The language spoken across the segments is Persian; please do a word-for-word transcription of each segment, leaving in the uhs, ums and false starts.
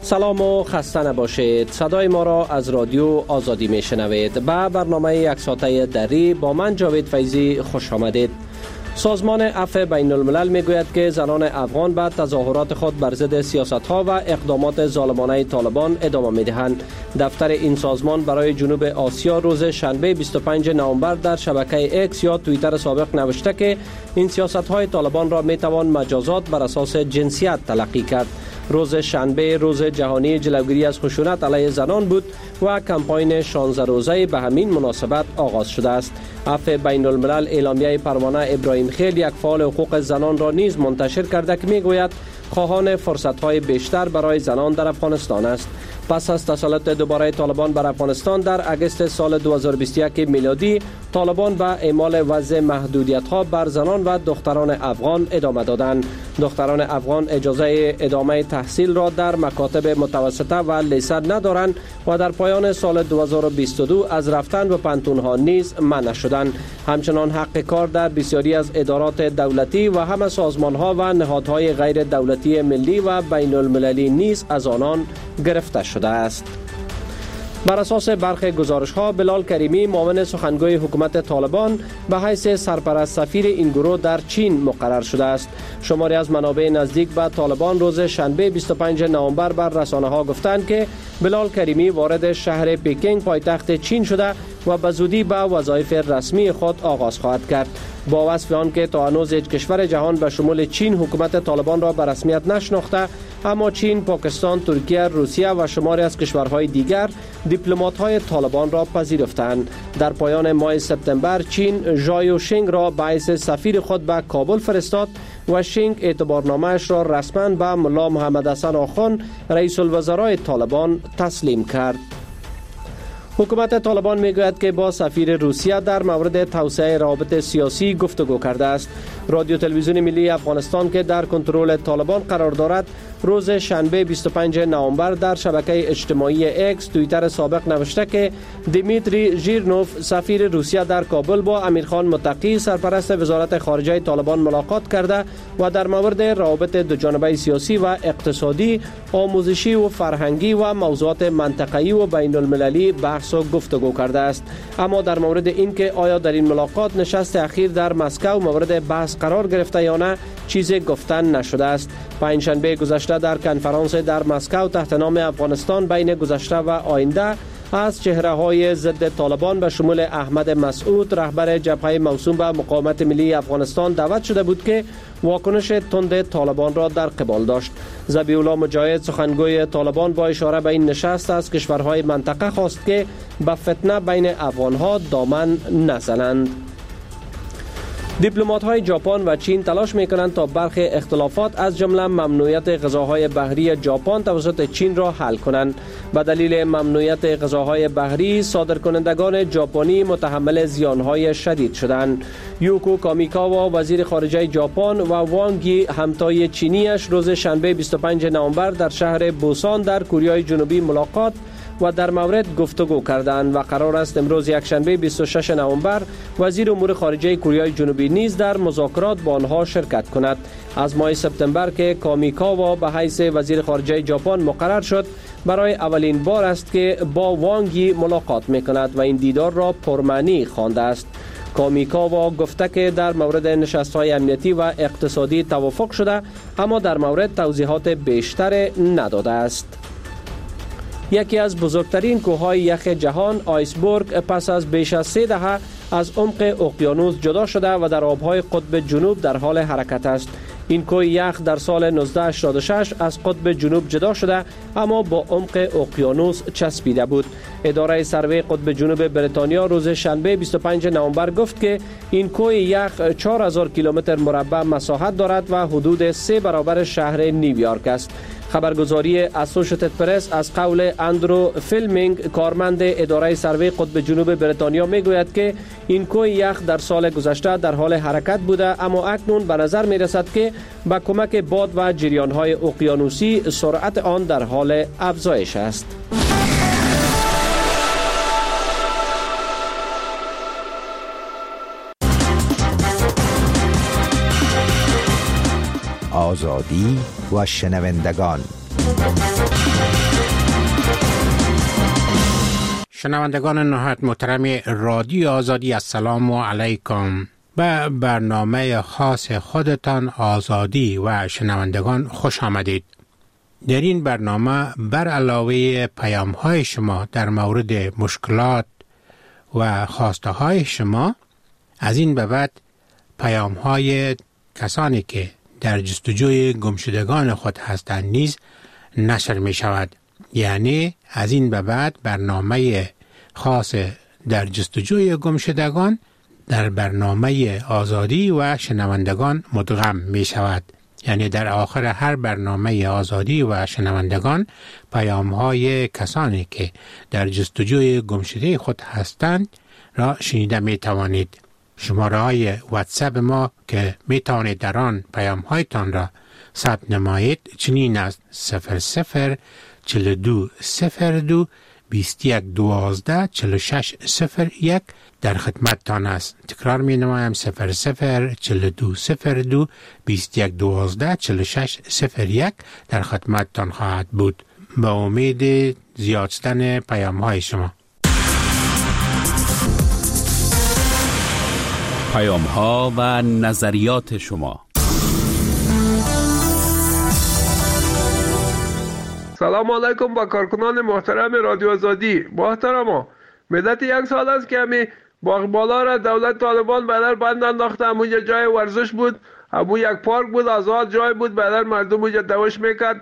سلام و خسته نباشید. صدای ما را از رادیو آزادی می شنوید. به برنامه یک ساعته دری با من جاوید فیضی خوش آمدید. سازمان عفو بین الملل می گوید که زنان افغان به تظاهرات خود بر ضد سیاست ها و اقدامات ظالمانه طالبان ادامه می دهند. دفتر این سازمان برای جنوب آسیا روز شنبه بیست و پنجم نوامبر در شبکه اکس یا توییتر سابق نوشته که این سیاست های طالبان را می توان مجازات بر اساس جنسیت تلقی کرد. روز شنبه روز جهانی جلوگیری از خشونت علیه زنان بود و کمپاین شانزده روزه به همین مناسبت آغاز شده است. عفو بین الملل اعلامیه پروانه ابراهیم خیل، یک فعال حقوق زنان، را نیز منتشر کرده که میگوید خواهان فرصت‌های بیشتر برای زنان در افغانستان است. پس از تسلط دوباره طالبان بر افغانستان در اگست سال دو هزار و بیست و یک میلادی، طالبان به اعمال وضع محدودیت‌ها بر زنان و دختران افغان ادامه دادند. دختران افغان اجازه ادامه تحصیل را در مکاتب متوسطه و لیسه ندارند و در پایان سال دو هزار و بیست و دو از رفتن به پانتون‌ها نیز منع شدند. همچنان حق کار در بسیاری از ادارات دولتی و همه سازمان‌ها و نهادهای غیر دولتی ملی و بین المللی نیز از آنان گرفته شده است. بر اساس برخی گزارش‌ها، بلال کریمی، معاون سخنگوی حکومت طالبان، به حیث سرپرست سفیر این گروه در چین مقرر شده است. شماری از منابع نزدیک به طالبان روز شنبه بیست و پنجم نوامبر بر رسانه‌ها گفتند که بلال کریمی وارد شهر پکینگ پایتخت چین شده و به زودی به وظایف رسمی خود آغاز خواهد کرد. با وصف آن که تا هنوز هیچ کشور جهان به شمول چین حکومت طالبان را به رسمیت نشناخته، اما چین، پاکستان، ترکیه، روسیه و شماری از کشورهای دیگر دیپلمات‌های طالبان را پذیرفتند. در پایان ماه سپتامبر چین ژایو شینگ را به حیث سفیر خود به کابل فرستاد و شینگ اعتبارنامه‌اش را رسما به ملا محمد حسن آخوند، رئیس الوزرای طالبان، تسلیم کرد. حکومت طالبان میگوید که با سفیر روسیه در مورد توسعه روابط سیاسی گفتگو کرده است. رادیو تلویزیون ملی افغانستان که در کنترل طالبان قرار دارد، روز شنبه بیست و پنجم نوامبر در شبکه اجتماعی اکس توییتر سابق نوشته که دیمیتری ژیرنوف، سفیر روسیه در کابل، با امیرخان متقی، سرپرست وزارت خارجه طالبان، ملاقات کرده و در مورد روابط دوجانبه سیاسی و اقتصادی، آموزشی و فرهنگی و موضوعات منطقه‌ای و بین المللی بحث و گفتگو کرده است. اما در مورد اینکه آیا در این ملاقات نشست اخیر در مسکو مورد بحث قرار گرفته یا نه، چیزی گفتن نشده است. پنجشنبه گذشته در کنفرانس در مسکو تحت نام افغانستان بین گذشته و آینده از چهره‌های ضد طالبان به شمول احمد مسعود، رهبر جبهه موسوم به مقاومت ملی افغانستان، دعوت شده بود که واکنش تند طالبان را در قبال داشت. ذبیح الله مجاهد، سخنگوی طالبان، با اشاره به این نشست از کشورهای منطقه خواست که به فتنه بین افغان‌ها دامن نزنند. دیپلمات‌های ژاپن و چین تلاش می‌کنند تا برخی اختلافات از جمله ممنوعیت غذاهای بحری ژاپن توسط چین را حل کنند. به دلیل ممنوعیت غذاهای بحری، صادرکنندگان ژاپنی متحمل زیان‌های شدید شدند. یوکو کامیکاوا، وزیر خارجه ژاپن، و وانگی، همتای چینیش، روز شنبه بیست و پنجم نوامبر در شهر بوسان در کره جنوبی ملاقات و در مورد گفتگو کردند و قرار است امروز یکشنبه بیست و ششم نوامبر وزیر امور خارجه کره جنوبی نیز در مذاکرات با آنها شرکت کند. از ماه سپتامبر که کامیکاوا به حیث وزیر خارجه ژاپن مقرر شد، برای اولین بار است که با وانگی ملاقات می‌کند و این دیدار را پرمعنی خوانده است. کامیکاوا گفته که در مورد نشست‌های امنیتی و اقتصادی توافق شده، اما در مورد توضیحات بیشتر نداده است. یکی از بزرگترین کوههای یخ جهان، آیسبرگ، پس از بیش از سه دهه از عمق اقیانوس جدا شده و در آبهای قطب جنوب در حال حرکت است. این کوه یخ در سال نوزده هشتاد و شش از قطب جنوب جدا شده، اما با عمق اقیانوس چسبیده بود. اداره سروی قطب جنوب بریتانیا روز شنبه بیست و پنجم نوامبر گفت که این کوه یخ چهار هزار کیلومتر مربع مساحت دارد و حدود سه برابر شهر نیویورک است. خبرگزاری اسوشیتد پرس از قول اندرو فیلمینگ، کارمند اداره سروی قطب جنوب بریتانیا، میگوید که این کوه یخ در سال گذشته در حال حرکت بوده، اما اکنون به نظر می رسد که با کمک باد و جریان‌های اقیانوسی سرعت آن در حال افزایش است. آزادی و شنوندگان. شنوندگان نهایت محترم رادیو آزادی، السلام علیکم. به برنامه خاص خودتان آزادی و شنوندگان خوش آمدید. در این برنامه بر علاوه پیام های شما در مورد مشکلات و خواسته های شما، از این به بعد پیام های کسانی که در جستجوی گمشدگان خود هستند نیز نشر می شود. یعنی از این به بعد برنامه خاص در جستجوی گمشدگان در برنامه آزادی و شنوندگان مدغم می شود. یعنی در آخر هر برنامه آزادی و شنوندگان پیام های کسانی که در جستجوی گمشده خود هستند را شنیده می توانید. شماره های واتساپ ما که می توانید در آن پیام هایتان را ثبت نمایید چنین است: صفر صفر چهل و دو صفر دو بیست و یک دوازده چهل و شش صفر یک در خدمت تان است. تکرار می نمایم: صفر صفر چهل و دو صفر دو بیست و یک دوازده چهل و شش صفر یک در خدمت تان خواهد بود. با امید زیاد شدن پیام های شما. پیام ها و نظریات شما. سلام علیکم با کارکنان محترم رادیو آزادی. محترم مدت یک سال است که همی باغ بالا را دولت طالبان بدر بند انداخته. همونجا جای ورزش بود، همون یک پارک بود، آزاد جای بود، بدر مردم اونجا دوش میکرد،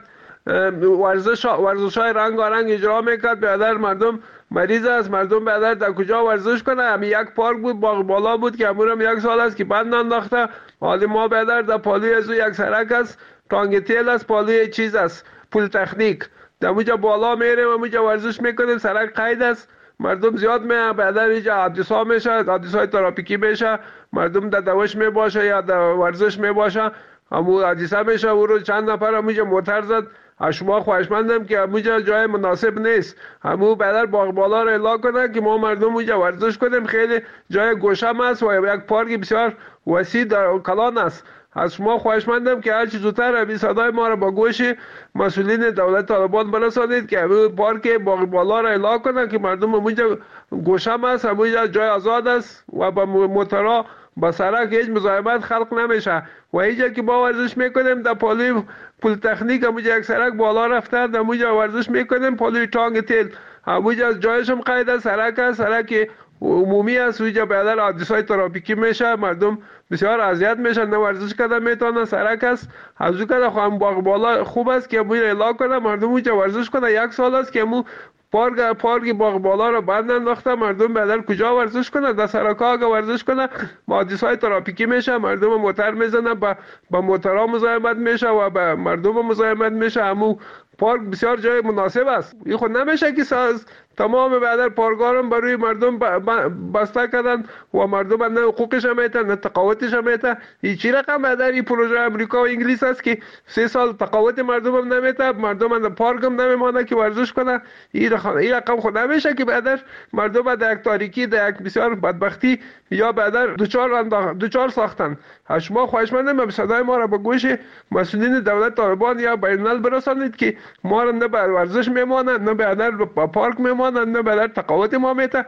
ورزش ورزش های رنگ رنگ اجرا میکرد. بدر مردم مریض است، مردم بدر در کجا ورزش کنه؟ همین یک پارک بود، باغ بالا بود که همون یک سال است که بند انداخته. حالی ما بدر در پالوی از یک سرک است، تانگ تیل است، پالوی چیز است، پول تکنیک. در اونجا بالا میریم، اونجا ورزش میکنیم، سرک قید است، مردم زیاد میان. بعدا اینجا حادثه میشه، حادثه ترافیکی میشه، مردم در دوش میباشه یا در ورزش میباشه، همون حادثه میشه. او روز چند نفر اونجا موتر زد. شما خواهشمندم که اونجا جای مناسب نیست، همون بعدا باغ بالا را اعلام کنه که ما مردم اونجا ورزش کنیم. خیلی جای گوشم است و یک پارک بسیار وسیع در کلان است. از شما خواهشمندم که هرچی زودتر همین صدای ما را با گوش مسئولین دولت طالبان برسانید که همین پارک باغ بالا را اعلام کنند که مردم اونجا گوشم است، اونجا جای آزاد است و با موتورها با سرک هیچ مزاحمت خلق نمیشه. و اینجا که ما ورزش میکنیم در پالوی پول تکنیک، اونجا یک سرک بالا رفته، در اونجا ورزش میکنیم. پالوی تانگ تیل اونجا جایش هم قید است، سرک است، سرک عمومی است. اونجا بعدا حادثه‌های ترافیکی میشه، مردم بسیار اذیت میشن، نه ورزش کردن میتونن. سرک است، از اون کده خواهم باغ بالا خوب است که امون اعلام کنه مردم اونجا ورزش کنه. یک سال است که امون پارک پارک باغ بالا رو بند انداخته، مردم بعدا کجا ورزش کنه؟ در سرک‌ها اگه ورزش کنه حادثه‌های ترافیکی میشه، مردم موتر میزنه، با با موترها مزاحمت میشه و با مردم مزاحمت میشه. همون پارک بسیار جای مناسب است. این خود نمیشه که ساز تمام بعد پارکارم برای مردم بسته کردن و مردم نه حقوقش هم میتن نه تقاوتش هم میتن. این چی رقم بعد این پروژه امریکا و انگلیس است که سه سال تقاوت مردم هم نمیتن، مردم هم پارک هم نمیمانه که ورزش کنه. این رقم این رقم خود نمیشه که بعد مردم در یک تاریکی، در یک بسیار بدبختی یا بعد دوچار دوچار ساختن. شما خواهشمندم به صدای ما را به گوش مسئولین دولت طالبان یا بین‌الملل برسانید که ما را نه بر ورزش میمانند، نه بعد با پارک میمانند، نه بعد تقاوت ما میته.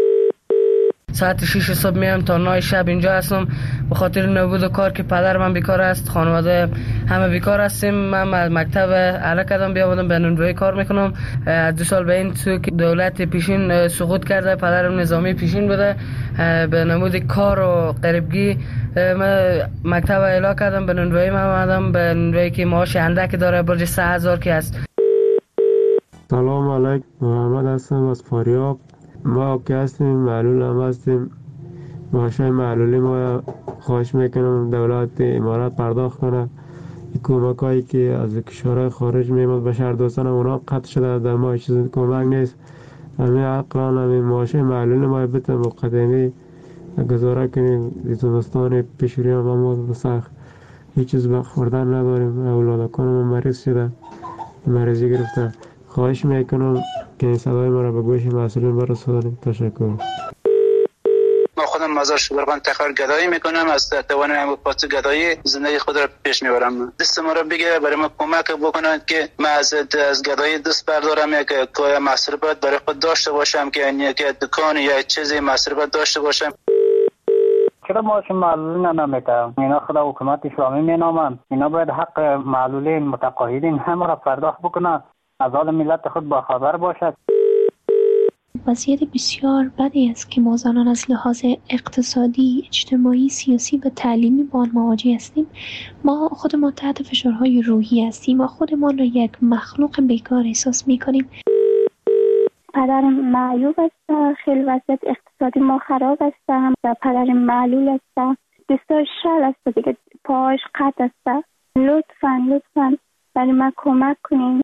ساعت شش صبح میام تا نه شب اینجا هستم به خاطر نبود کار که پدر من بیکار است، خانواده همه بیکار هستیم. من مکتب اعلی کردم بیا بودم به نونوایی کار میکنم. از دو سال به این سو که دولت پیشین سقوط کرده، پدرم نظامی پیشین بوده، به نمود کار و غریبگی من مکتب اعلی کردم به نونوایی. من آمدم به نونوایی که معاش اندک داره، برج سه هزار که است. سلام علیکم، محمد هستم از فاریاب. ما که هستیم معلول هم هستیم، معاشای معلولی ما خواهش میکنم دولت امارات پرداخت کنه. کمک هایی که از کشورهای خارج میمد به شهر دوستان اونا قطع شده، در ما چیز کمک نیست. همین عقلان همین معاشای معلولی ما بته مقدمی گزاره کنیم. زمستان پیشوری هم ما سخت هیچ چیز به خوردن نداریم، اولادکانم مریض شده، مریضی گرفته. خواهش میکنم که این صدای ما را به گوش مسئولین برسانید. تشکر. ما خودم مزار شبرغان تخار گدایی میکنم، از توانم پاس گدایی زندگی خود را پیش میبرم. دست ما را بگیره، برای ما کمک بکنند که من از از گدایی دست بردارم، یک کار مصرفات برای خود داشته باشم، که یک دکان یا چیزی مصرفات داشته باشم. چرا معاش معلولین نمیکنم؟ اینا خود حکومت اسلامی مینامند. اینا باید حق معلولین متقاعدین همه را پرداخت بکنند، از حال ملت خود با خبر باشد. وضعیت بسیار بدی است که ما زنان از لحاظ اقتصادی، اجتماعی، سیاسی و تعلیمی با آن مواجه هستیم. ما خودمان تحت فشارهای روحی هستیم. ما خودمان را یک مخلوق بیکار احساس می‌کنیم. پدرم معیوب است، خیلی وضعیت اقتصادی ما خراب است. پدرم معلول است، دستاش شل است دیگه، پاش قطع است. لطفاً لطفاً برای من کمک کنین.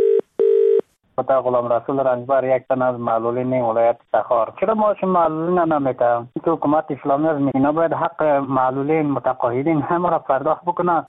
خدا غلام رسول رنجبر، یک تن از معلولین ولایت تخار. چرا معاش معلولین نمیکنم؟ که حکومت اسلامی از اینا باید حق معلولین متقاعدین همه را پرداخت بکنند.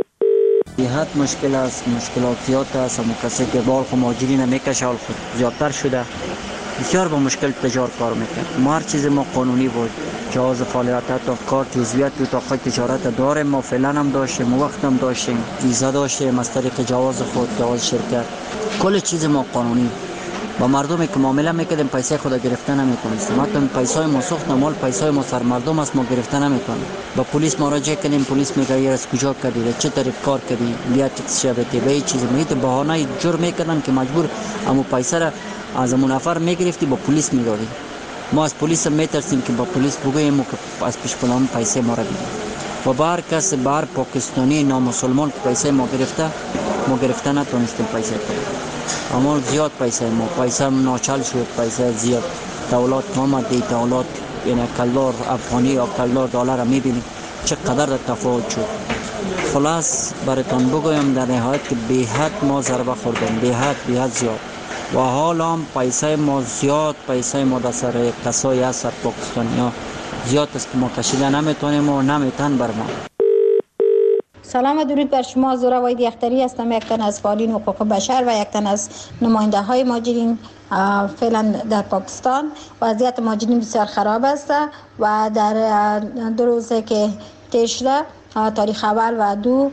صحت مشکل است، مشکلات زیاد است. اما کسی که بال خود ماجری نمیکشه حال خود زیادتر شده، بسیار با مشکل تجار کار میکنه. ما هر چیز ما قانونی بود، جواز فعالیت تا کارت عضویت تو اتاق تجارت داریم. ما فعلا هم داشتیم، وقت هم داشتیم، ویزا داشتیم از طریق جواز خود، جواز شرکت، کل چیز ما قانونی. با مردمی که معامله میکردیم پیسه خود گرفته نمیکنیم. حتی پیسای ما سوخت مال پیسای ما سر مردم است، ما گرفته نمیکنیم. با پلیس مراجعه کردیم، پلیس میگه از کجا کردی، چه طریق کار کردی، بیا تکس شبته به چیز میگه بهانه جور میکردن که مجبور امو پیسه را از اون نفر میگرفتی با پلیس میدادی. ما از پلیس میترسیم که با پلیس بگوییم که از پیش پلان پیسه ما را بگیر. و بار کس بار پاکستانی نامسلمان که پیسه ما گرفته، ما گرفته نتونستیم پیسه کنیم. اما زیاد پیسه ما پیسه ناچل شد، پیسه زیاد. دولت آمد دی دولت یعنی کلدار افغانی یا کلدار دلار میبینیم چقدر تفاوت شد. خلاص براتون بگویم در نهایت که به حد ما ضربه خوردیم، به حد به حد زیاد. و حال هم پیسه ما زیاد، پیسه ما در سر کسایی هست در پاکستانی ها زیاد است که ما کشیده نمیتونیم و نمیتن بر ما. سلام و درود بر شما. زورا واید یختری هستم، یک تن از فعالین حقوق بشر و یک تن از نماینده های مهاجرین فعلا در پاکستان. وضعیت مهاجرین بسیار خراب است و در دو روزه که طی شده، تاریخ اول و دو،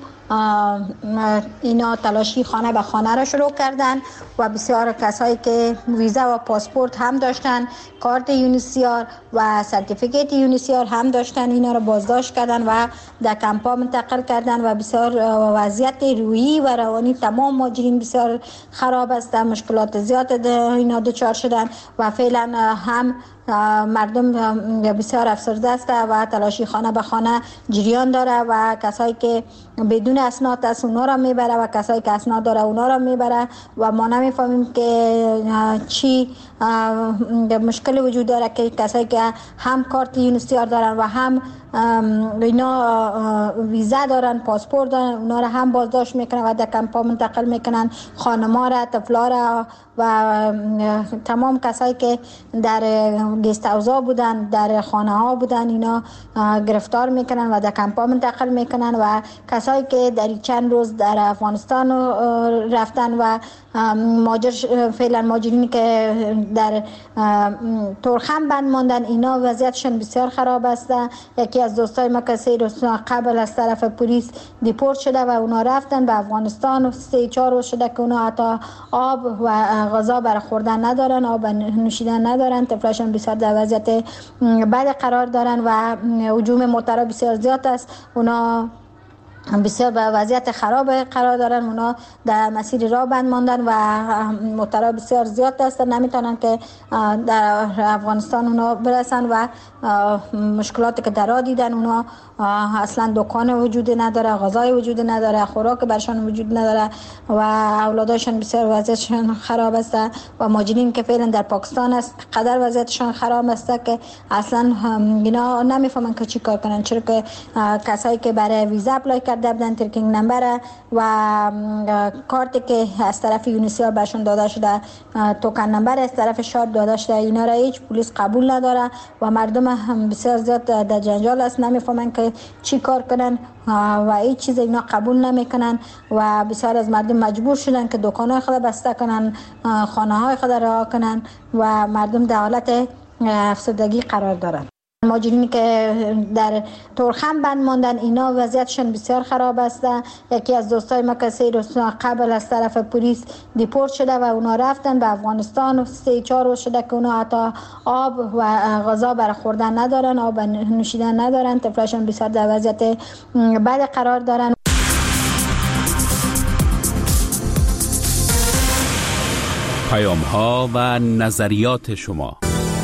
اینا تلاشی خانه به خانه را شروع کردن و بسیار کسایی که ویزا و پاسپورت هم داشتن، کارت یونیسیار و سرتیفیکیت یونیسیار هم داشتن، اینا را بازداشت کردن و در کمپا منتقل کردن و بسیار وضعیت روحی و روانی تمام مهاجرین بسیار خراب است. مشکلات زیاد اینا دچار شدن و فعلا هم مردم بسیار افسرده است و تلاشی خانه به خانه جریان داره و کسایی که بدون اسناد است اونا را میبره و کسایی که اسناد داره اونا را میبره و ما نمیفهمیم که چی مشکل وجود داره که کسایی که هم کارت یونیسیار دارن و هم اینا ویزا دارن، پاسپورت دارن، اونا را هم بازداشت میکنن و در کمپا منتقل میکنن. خانما را، طفلا را و تمام کسایی که در گست هاوس‌ها بودن، در خانه ها بودن، اینا گرفتار میکنن و در کمپا منتقل میکنن و کسایی که در چند روز در افغانستان رفتن و ماجر فعلا ماجرینی که در تورخم بند ماندن، اینا وضعیتشون بسیار خراب است. یکی از دوستای ما که سه روز قبل از طرف پلیس دیپورت شده و اونا رفتن به افغانستان. سه چهار روز شده که اونا حتی آب و غذا برای خوردن ندارن، آب نوشیدن ندارن، طفلاشون بسیار در وضعیت بد قرار دارن و هجوم موترها بسیار زیاد است. اونا بسیار به وضعیت خراب قرار دارن، اونا در مسیر راه بند ماندن و موترها بسیار زیاد هستن، نمیتونن که در افغانستان اونا برسن و مشکلاتی که در راه دیدن، اونا اصلا دکان وجود نداره، غذای وجود نداره، خوراک برشان وجود نداره و اولاداشون بسیار وضعیتشون خراب است و مهاجرین که فعلا در پاکستان است قدر وضعیتشون خراب است که اصلا اینا نمیفهمن که چی کار کنن، چرا که کسایی که برای ویزا اپلای کرده بودن، ترکینگ نمبر و کارتی که از طرف یونیسیار برشون داده شده، توکن نمبر از طرف شاد داده شده، اینا را هیچ پلیس قبول نداره و مردم هم بسیار زیاد در جنجال است، نمیفهمن که چی کار کنن و هیچ چیز اینا قبول نمیکنن و بسیار از مردم مجبور شدن که دکان‌های خود بسته کنن، خانه‌های خود رها کنن و مردم در حالت افسردگی قرار دارن. مهاجرینی که در تورخم بند ماندن اینا وضعیتشون بسیار خراب است. یکی از دوستای ما که سه روز قبل از طرف پلیس دیپورت شده و اونا رفتن به افغانستان و سه چهار روز شده که اونا حتی آب و غذا برای خوردن ندارن، آب نوشیدن ندارن، طفلاشون بسیار در وضعیت بد قرار دارن. پیام ها و نظریات شما.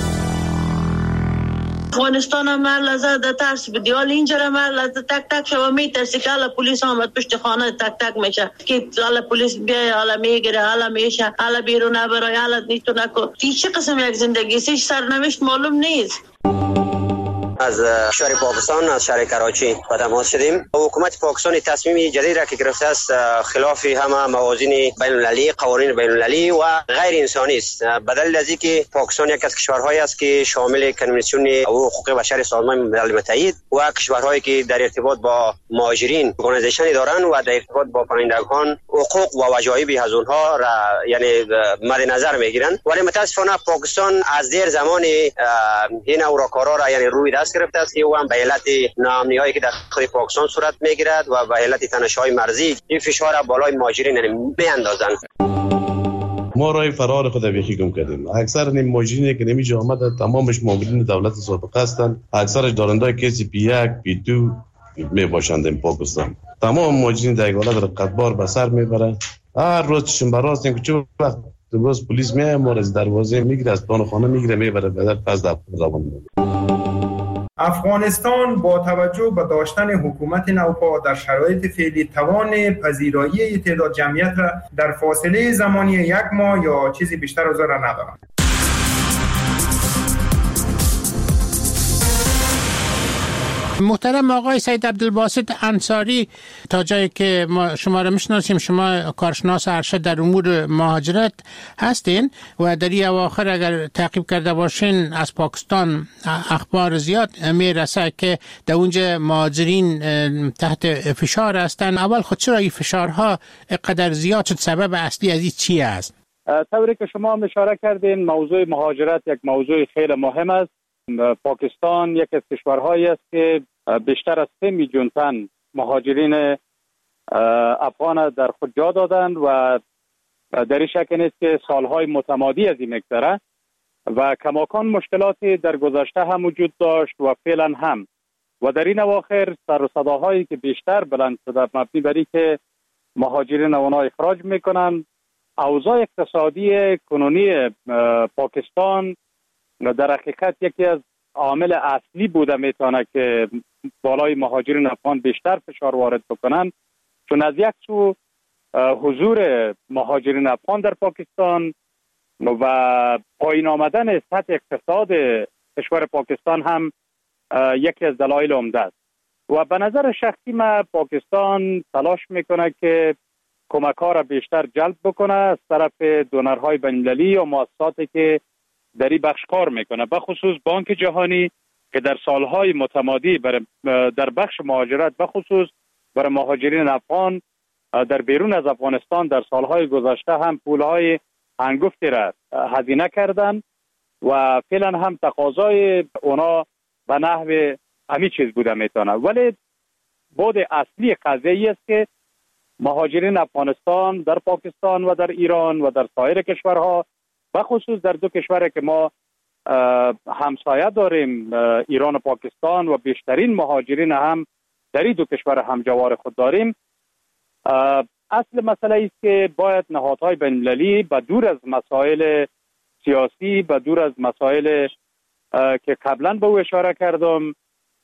افغانستان هم لحظه در ترس بدی، حال اینجا هم لحظه تک تک شما میترسی که حالا پلیس آمد پشت خانه تک تک میشه که حالا پلیس بیای حالا میگیره حالا میشه حالا بیرون نبرای حالا نیتو نکن. چه قسم یک زندگی است؟ سرنوشت معلوم نیست. از شهر پاکستان از شهر کراچی با تماس شدیم. حکومت پاکستان تصمیم جدید را که گرفته است خلاف همه موازین بین المللی، قوانین بین المللی و غیر انسانی است. بدل از اینکه پاکستان یک از کشورهایی است که شامل کنوانسیون حقوق بشر سازمان ملل متحد و کشورهایی که در ارتباط با مهاجرین ارگانیزیشن دارند و در ارتباط با پناهندگان حقوق و وجایب از اونها را یعنی مد نظر میگیرند، ولی متاسفانه پاکستان از دیر زمان این اوراکارا را یعنی روی دست گرفته است که او هم به علت ناامنی‌هایی که در خود پاکستان صورت میگیرد و به علت تنش‌های مرزی این فشار را بالای مهاجرین میاندازند. ما راه فرار خود بیخی گم کردیم. اکثر نیم مهاجرینی که نمیشه آمده تمامش مامورین دولت سابقه هستند، اکثرش دارنده کسی پی یک پی دو می باشند این پاکستان. تمام مهاجرین در حالت رقتبار به سر میبره. هر روز چشم براست این که چه وقت روز پلیس میاد ما از دروازه میگیره، از پان خانه میگیره میبره به پس در زبان. افغانستان با توجه به داشتن حکومت نوپا در شرایط فعلی توان پذیرایی تعداد جمعیت را در فاصله زمانی یک ماه یا چیزی بیشتر از آن را ندارد. محترم آقای سید عبدالباسط انصاری، تا جایی که ما شما را میشناسیم شما کارشناس ارشد در امور مهاجرت هستین و در این اواخر اگر تعقیب کرده باشین از پاکستان اخبار زیاد میرسه که در اونجا مهاجرین تحت فشار هستن. اول خود چرا این فشارها قدر زیاد شد؟ سبب اصلی از این چی است؟ طوری که شما اشاره کردین موضوع مهاجرت یک موضوع خیلی مهم است. پاکستان یک از کشورهایی است که بیشتر از سه میلیون تن مهاجرین افغان در خود جا دادند و در این شک نیست که سالهای متمادی از این مگذره و کماکان مشکلاتی در گذشته هم وجود داشت و فعلا هم و در این اواخر سر و صداهایی که بیشتر بلند شده مبنی بر اینکه مهاجرین اونها اخراج میکنند. اوضاع اقتصادی کنونی پاکستان در حقیقت یکی از عامل اصلی بوده میتونه که بالای مهاجرین افغان بیشتر فشار وارد بکنن، چون از یک سو حضور مهاجرین افغان در پاکستان و پایین آمدن سطح اقتصاد کشور پاکستان هم یکی از دلایل عمده است و به نظر شخصی من پاکستان تلاش میکنه که کمک ها را بیشتر جلب بکنه از طرف دونرهای بین‌المللی و مؤسساتی که در این بخش کار میکنه، به خصوص بانک جهانی که در سالهای متمادی در بخش مهاجرت به خصوص برای مهاجرین افغان در بیرون از افغانستان در سالهای گذشته هم پولهای هنگفتی را هزینه کردند و فعلا هم تقاضای اونا به نحو همین چیز بوده میتونه. ولی بود اصلی قضیه است که مهاجرین افغانستان در پاکستان و در ایران و در سایر کشورها به خصوص در دو کشوری که ما همسایه داریم ایران و پاکستان و بیشترین مهاجرین هم در این دو کشور همجوار خود داریم، اصل مسئله است که باید نهادهای بین‌المللی به دور از مسائل سیاسی، به دور از مسائل که قبلا به او اشاره کردم،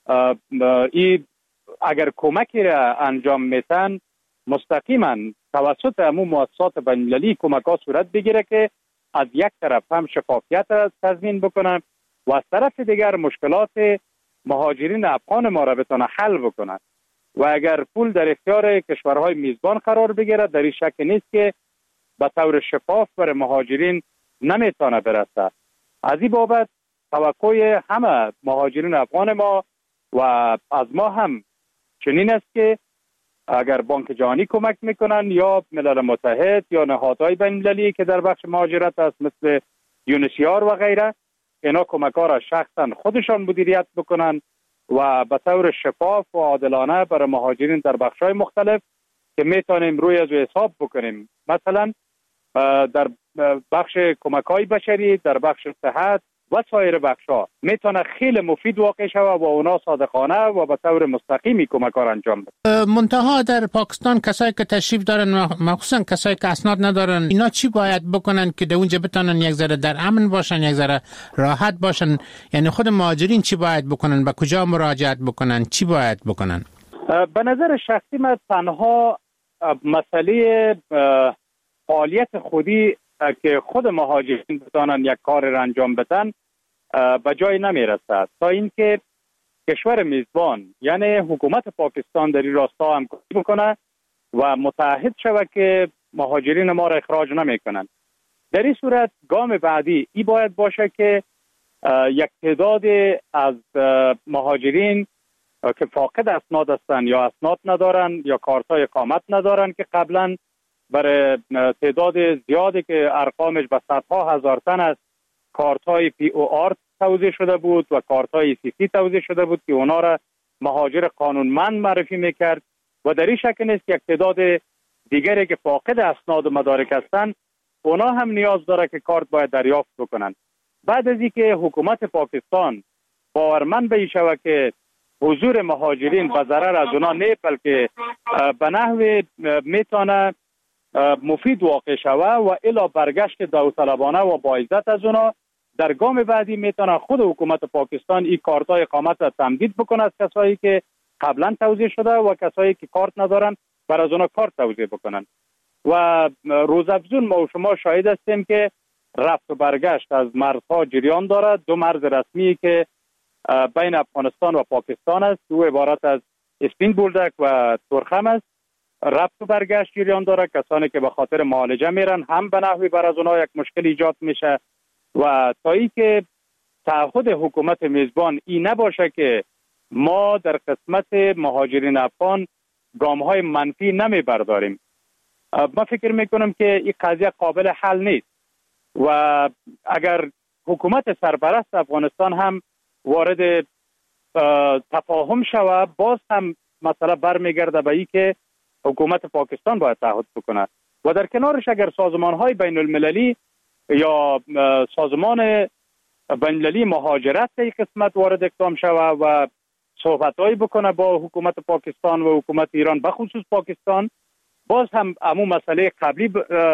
این اگر کمکی را انجام میتن مستقیما توسط همون مؤسسات بین‌المللی کمک ها صورت بگیره که از یک طرف هم شفافیت را تضمین بکنن و از طرف دیگر مشکلات مهاجرین افغان ما را بتونه حل بکنن و اگر پول در اختیار کشورهای میزبان قرار بگیره در این شک نیست که به طور شفاف برای مهاجرین نمیتونه برسه. از این بابت توقع همه مهاجرین افغان ما و از ما هم چنین است که اگر بانک جهانی کمک میکنن یا ملل متحد یا نهادهای بین‌المللی که در بخش مهاجرت است مثل یونسیار و غیره، اینا کمک‌ها را شخصا خودشان مدیریت بکنن و به طور شفاف و عادلانه برای مهاجرین در بخش‌های مختلف که میتونیم روی از حساب بکنیم. مثلا در بخش کمک‌های بشری، در بخش صحت و سایر بخش‌ها میتونه خیلی مفید واقع شود و اونا صادقانه و به طور مستقیمی کمک‌ها را انجام بده. منتها در پاکستان کسایی که تشریف دارن، مخصوصا کسایی که اسناد ندارن، اینا چی باید بکنن که در اونجا بتونن یک ذره در امن باشن، یک ذره راحت باشن؟ یعنی خود مهاجرین چی باید بکنن؟ به کجا مراجعت بکنن؟ چی باید بکنن؟ به نظر شخصی من تنها مسئله فعالیت خودی که خود مهاجرین بتانن یک کار را انجام بدن به جای نمی رسد تا اینکه کشور میزبان یعنی حکومت پاکستان در این راستا همکاری بکنه و متعهد شود که مهاجرین ما را اخراج نمی کنند. در این صورت گام بعدی ای باید باشه که یک تعداد از مهاجرین که فاقد اسناد هستند یا اسناد ندارن یا کارتای اقامت ندارن که قبلا برای تعداد زیادی که ارقامش به صدها هزار تن است کارتای پی او آر توزیع شده بود و کارتای سی سی توزیع شده بود که اونا را مهاجر قانونمند معرفی میکرد و در این شکل نیست یک تعداد دیگری که فاقد اسناد و مدارک هستند اونا هم نیاز داره که کارت باید دریافت بکنن. بعد از اینکه حکومت پاکستان باورمند به شود که حضور مهاجرین به ضرر از اونا نه بلکه به نحو میتونه مفید واقع شود و الا برگشت داوطلبانه و با عزت از اونا، در گام بعدی میتونه خود حکومت پاکستان این کارتای اقامت را تمدید بکنه از کسایی که قبلا توزیع شده و کسایی که کارت ندارن بر از اونا کارت توزیع بکنن. و روزافزون ما و شما شاهد هستیم که رفت و برگشت از مرزها جریان دارد. دو مرز رسمی که بین افغانستان و پاکستان است، دو عبارت از اسپین بولدک و تورخم است، رفت و برگشت جریان داره. کسانی که به خاطر معالجه میرن هم به نحوی بر از اونها یک مشکل ایجاد میشه و تا ای که تعهد حکومت میزبان این نباشه که ما در قسمت مهاجرین افغان گام های منفی نمی برداریم، من فکر میکنم که این قضیه قابل حل نیست و اگر حکومت سرپرست افغانستان هم وارد تفاهم شود باز هم مسئله برمیگرده به این که حکومت پاکستان باید تعهد بکنه و در کنارش اگر سازمان های بین المللی یا سازمان بین المللی مهاجرت در این قسمت وارد اقدام شود و صحبت هایی بکنه با حکومت پاکستان و حکومت ایران به خصوص پاکستان، باز هم امو مسئله قبلی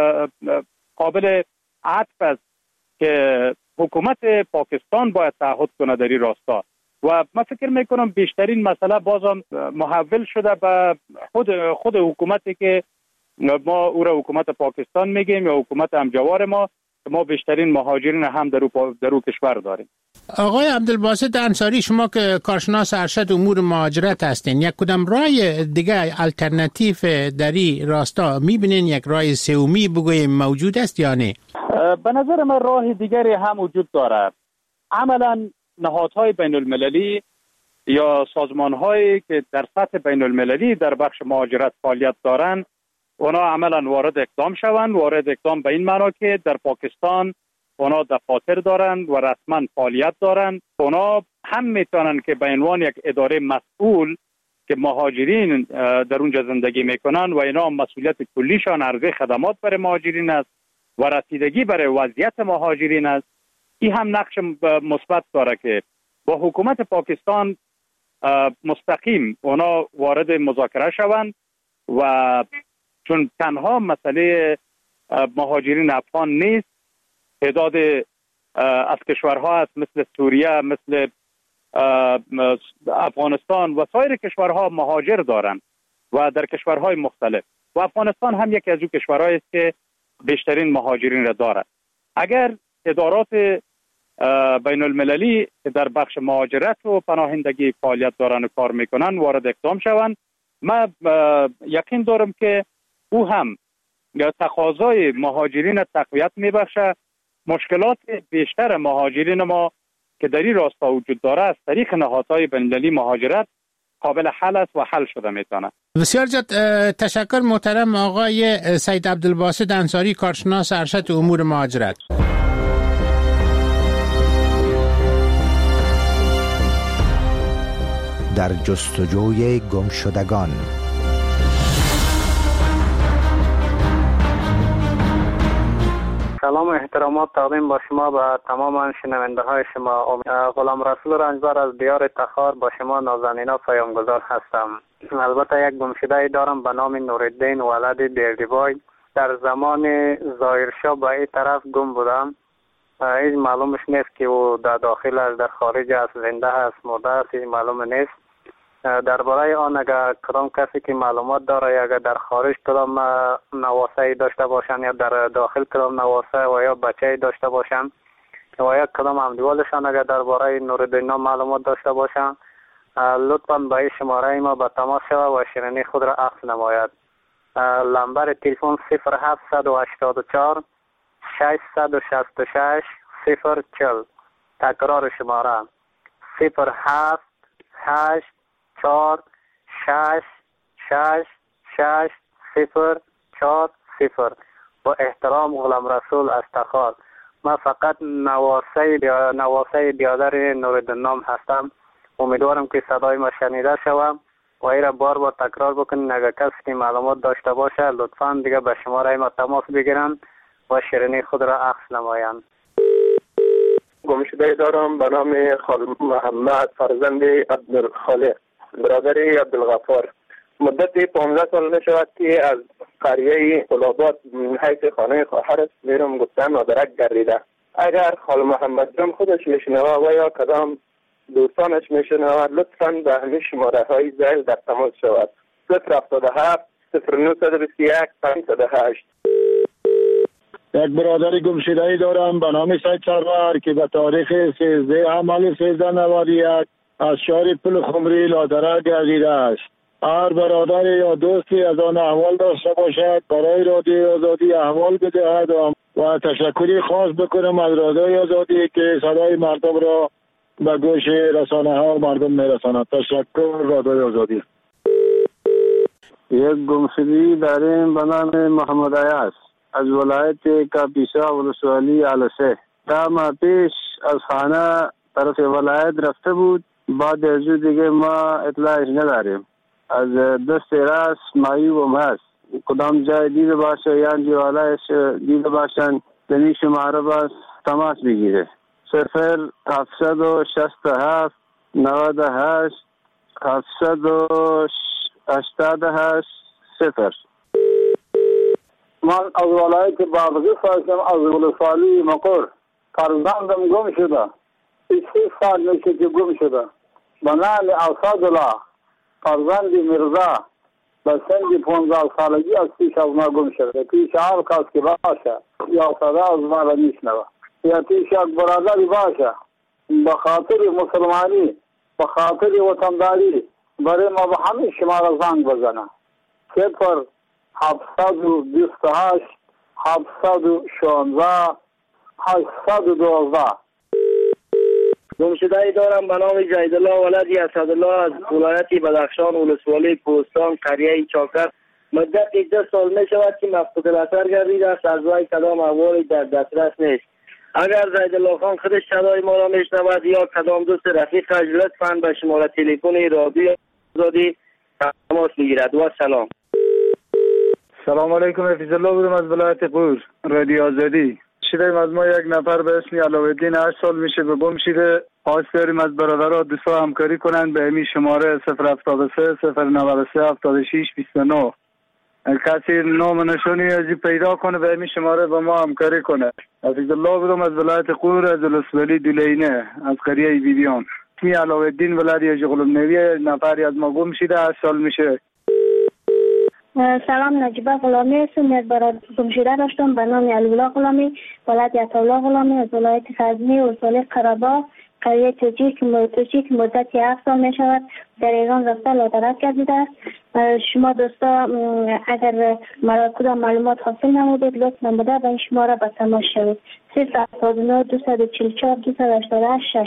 قابل عطف است که حکومت پاکستان باید تعهد کنه در این راستا و من فکر میکنم بیشترین مسئله بازم محول شده به خود خود حکومتی که ما او را حکومت پاکستان میگیم یا حکومت همجوار ما، ما بیشترین مهاجرین هم در او در او کشور داریم. آقای عبدالباسط انصاری، شما که کارشناس ارشد امور مهاجرت هستین، یک کدام راه دیگه الटरनेटिव در این راستا میبینین؟ یک راه سومی بگویم موجود است یا نه؟ به نظر من راه دیگری هم وجود دارد. عملا نهادهای بین المللی یا سازمانهایی که در سطح بین المللی در بخش مهاجرت فعالیت دارند اونا عملا وارد اقدام شوند. وارد اقدام به این معنا که در پاکستان اونا دفاتر دارند و رسما فعالیت دارند. اونا هم میتونن که به عنوان یک اداره مسئول که مهاجرین در اونجا زندگی میکنن و اینا مسئولیت کلیشان عرضه خدمات برای مهاجرین است و رسیدگی برای وضعیت مهاجرین است، این هم نقش مثبت داره که با حکومت پاکستان مستقیم اونا وارد مذاکره شوند و چون تنها مسئله مهاجرین افغان نیست، تعداد از کشورها هست مثل سوریه، مثل افغانستان و سایر کشورها مهاجر دارند و در کشورهای مختلف و افغانستان هم یکی از اون کشورهایی است که بیشترین مهاجرین را دارد. اگر ادارات بین المللی که در بخش مهاجرت و پناهندگی فعالیت دارن و کار میکنن وارد اقدام شوند، من یقین دارم که او هم تقاضای مهاجرین تقویت میبخشه. مشکلات بیشتر مهاجرین ما که در این راستا وجود داره از طریق نهادهای بین المللی مهاجرت قابل حل است و حل شده میتونه. بسیار زیاد تشکر محترم آقای سید عبدالباسط انصاری، کارشناس ارشد امور مهاجرت. در جستجوی گمشدگان. سلام و احترامات تقدیم با شما و تمام شنونده های شما. غلام رسول رنجبر از دیار تخار با شما نازنینا پیامگذار هستم. البته یک گمشده دارم به نام نورالدین ولد بیردیبای. در زمان ظاهرشاه به این طرف گم بودم. هیچ معلومش نیست که او در داخل است، در خارج است، زنده است، مرده است، هیچ معلوم نیست. درباره آن اگر کدام کسی که معلومات داره، اگر در خارج کدام نواسه داشته باشند یا در داخل کدام نواسه و یا بچه داشته باشند و یا کدام همدیوالشان اگر درباره نورالدین معلومات داشته باشند، لطفاً به این شماره ما به تماس شود و شیرینی خود را عکس نماید. لمبر تلفن صفر هفت هشت چهار ششصد و شصت و شش صفر چهل. تکرار شماره صفر هفت هشت چهار شش شش شش صفر چهار صفر. با احترام غلام رسول از تخار. من فقط نواسه نواسه بیادر نورالدین نام هستم. امیدوارم که صدای ما شنیده شوم و این را بار بار تکرار بکنین. اگر کسی که معلومات داشته باشه لطفاً دیگه به شماره ما تماس بگیرن و شیرینی خود را عکس نمایند. گمشده دارم به نام خال محمد فرزند عبدالخالق برادر عبدالغفار. مدت پانزده سال می شود که از قریه قلابات حیث خانه خواهرش میرم گفتن مادرک گردیده. اگر خال محمد جان خودش میشنوه و یا کدام دوستانش میشنوه لطفاً به همین شماره های زیل در تماس شود. صفر هفتاد و هفت صفر نهصد و بیست و یک پانصد و هشت. یک برادر گمشده‌ای دارم به نام سید سرور که به تاریخ سیزده عمل سیزده نود و یک از شهر پل خمری لادره گردیده است. هر برادر یا دوستی از آن احوال داشته باشد برای رادیوی آزادی احوال بدهد و تشکری خاص بکنم از رادیوی آزادی که صدای مردم را به گوش رسانه ها و مردم میرساند. تشکر رادیوی آزادی. یک گمشدگی داریم به نام محمد عیاض از ولایت کاپیسا ولسوالی علسه. ده ماه پیش از خانه طرف ولایت رفته بود. بعد از او دیگه ما اطلاعش نداریم. از دست راست معیوب هم هست. کدام جای دیده باشه یا دیوالایش دیده باشن دنی شماره باز تماس بگیره. صفر هفتصد و شست و هفت نود و هشت هفتصد و هشتاد و هشت صفر. من از ولایت بادغیس هستم، از ولسوالی مقر. فرزندم گم شده. سی سال میشه که گم شده. به نام اسدالله فرزند مرزا به سن پانزده سالگی از پیش از ما گم شده. پیش هر کس که باشه یا صدا از ما را میشنوه یا پیش یک برادری باشه به خاطر مسلمانی به خاطر وطنداری برای ما به همه شما را زنگ بزنه. صفر هفتصد و بیست و هشت هفتصد و شانزده هشتصد و دوازده. گمشده‌ای دارم به نام جیدالله ولد اسدالله از ولایت بدخشان ولسوالی کوهستان قریه چاکر. مدت ده سال می شود که مفقود الاثر گردیده است. از وی کدام احوالی در دسترس نیست. اگر جیدالله خان خودش صدای ما را میشنود یا کدام دوست رفیقش لطفاً به شماره تلفن رادیو آزادی تماس بگیرد. و سلام. سلام علیکم. حفیظ الله بودم از ولایت قور رادیو آزادی. شدیم از ما یک نفر به اسم علاءالدین هشت سال میشه به گم شده. خواست داریم از برادرها دوستا همکاری کنند به امی شماره صفر هفتاد و سه صفر نود و سه هفتاد و شش بیست و نه. کسی نام نشانی ازی پیدا کنه به امی شماره با ما همکاری کنه. حفیظ الله بودم از ولایت قور از ولسوالی دولینه از قریه بیبیان. اسمی علاءالدین ولد یاجغلم نوی نفری از ما گم شده هشت سال میشه. سلام، نجیبه غلامی هستم. یک برادر گمشده داشتم به نام علی‌الله غلامی ولد عطاالله غلامی از ولایت غزنی ولسوالی قره‌باغ قریه توجیه که مدت هفت سال می شود در ایران رفته لادرک گردیده است. شما دوستا اگر مرا کدام معلومات حاصل نمودید لطف نموده به این شماره به تماس شوید. صفر هفتاد و نه دویست و چهل و چهار دویست و هشتاد و شش.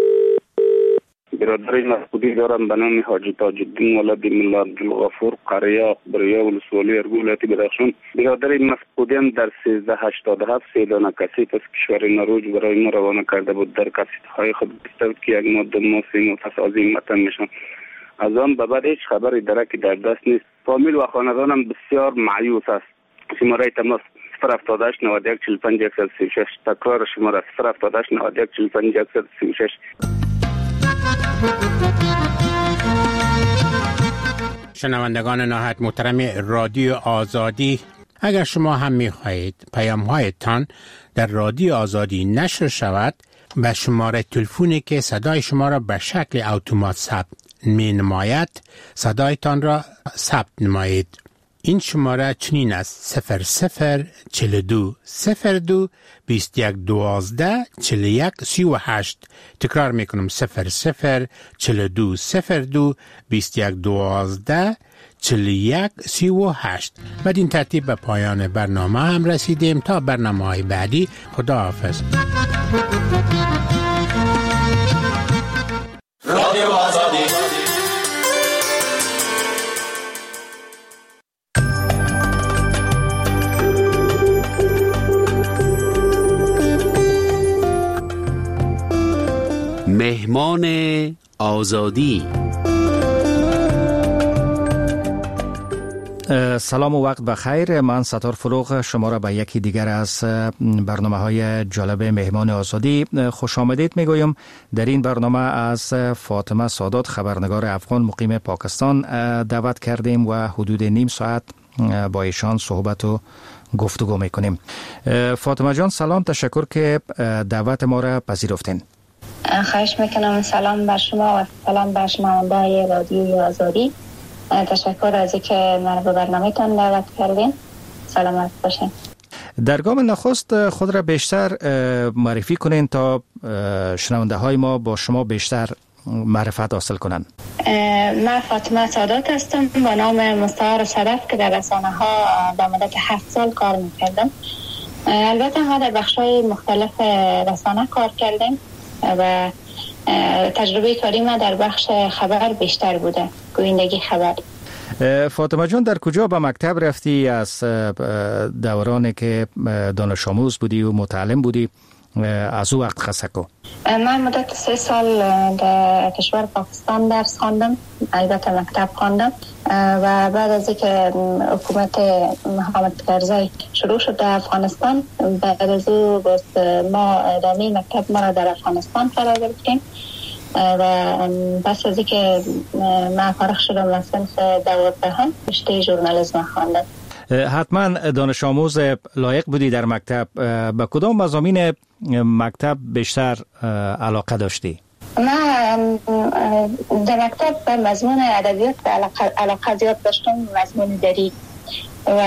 برادر مسعودی دارم به نام حاجی تاج‌الدین ولد ملا عبدالغفور قریه بریا ولسوالی ارگو ولایت بدخشان. برادر مسعودی هم در سیزده هشتاد و هفت سه دانه کسیت از کشور نروژ برای ما روانه کرده بود. در کسیت های خود گفته بود که یک ماده ما سه نفس عظیم وطن میشن. از آن به بعد هیچ خبری درکی در دست نیست. فامیل و خاندانم بسیار مایوس است. شماره تماس صفر هفتاد و هشت نود و یک چهل و پنج صفر و شش. تکرار شماره صفر هفتاد و هشت نود و یک چهل و پنج صفر و شش. شنوندگان نهایت محترم رادیو آزادی، اگر شما هم می خواهید پیام‌هایتان در رادیو آزادی نشر شود، به شماره تلفنی که صدای شما را به شکل اتومات ثبت می نماید صدایتان را ثبت نمایید. این شماره چنین است: صفر صفر چهل و دو صفر دو بیست و یک دوازده چهل و یک سی و هشت. تکرار میکنم: صفر صفر چهل و دو صفر دو بیست و یک دوازده چهل و یک سی و هشت. بعد این ترتیب به پایان برنامه هم رسیدیم. تا برنامه های بعدی، خدا حافظ. رادیو آزادی. مهمان آزادی. سلام و وقت بخیر. من ستار فروغ شما را به یکی دیگر از برنامه های جالب مهمان آزادی خوش آمدید میگویم. در این برنامه از فاطمه سادات، خبرنگار افغان مقیم پاکستان، دعوت کردیم و حدود نیم ساعت با ایشان صحبت و گفتگو میکنیم. فاطمه جان سلام، تشکر که دعوت ما را پذیرفتین. خواهش میکنم. سلام بر شما و سلام بر شنونده‌های رادیوی آزادی. تشکر از اینکه من به برنامه‌تان دعوت کردین. سلامت باشین. در گام نخست خود را بیشتر معرفی کنین تا شنونده های ما با شما بیشتر معرفت حاصل کنن. من فاطمه سادات هستم با نام مستعار صدف که در رسانه ها در مدت هفت سال کار میکردم. البته ما در بخش‌های مختلف رسانه کار کردیم و تجربه کاری ما در بخش خبر بیشتر بوده، گویندگی خبر. فاطمه جان در کجا به مکتب رفتی؟ از دورانی که دانش آموز بودی و متعلم بودی از او وقت خصه کو؟ من مدت سه سال در کشور پاکستان درس خواندم، البته مکتب خواندم و بعد از اینکه حکومت محمد کرزی شروع شد در افغانستان، بعد از او ما ادامه مکتب ما را در افغانستان قرار گرفتیم و پس از اینکه من فارغ شدم از صنف دوازدهم رشته ژورنالیسم خواندم. حتما دانش آموز لایق بودی در مکتب. به کدام مضامین مکتب بیشتر علاقه داشتی؟ من در مکتب به مضمون ادبیات علاقه, علاقه زیاد داشتم، مضمون دری. و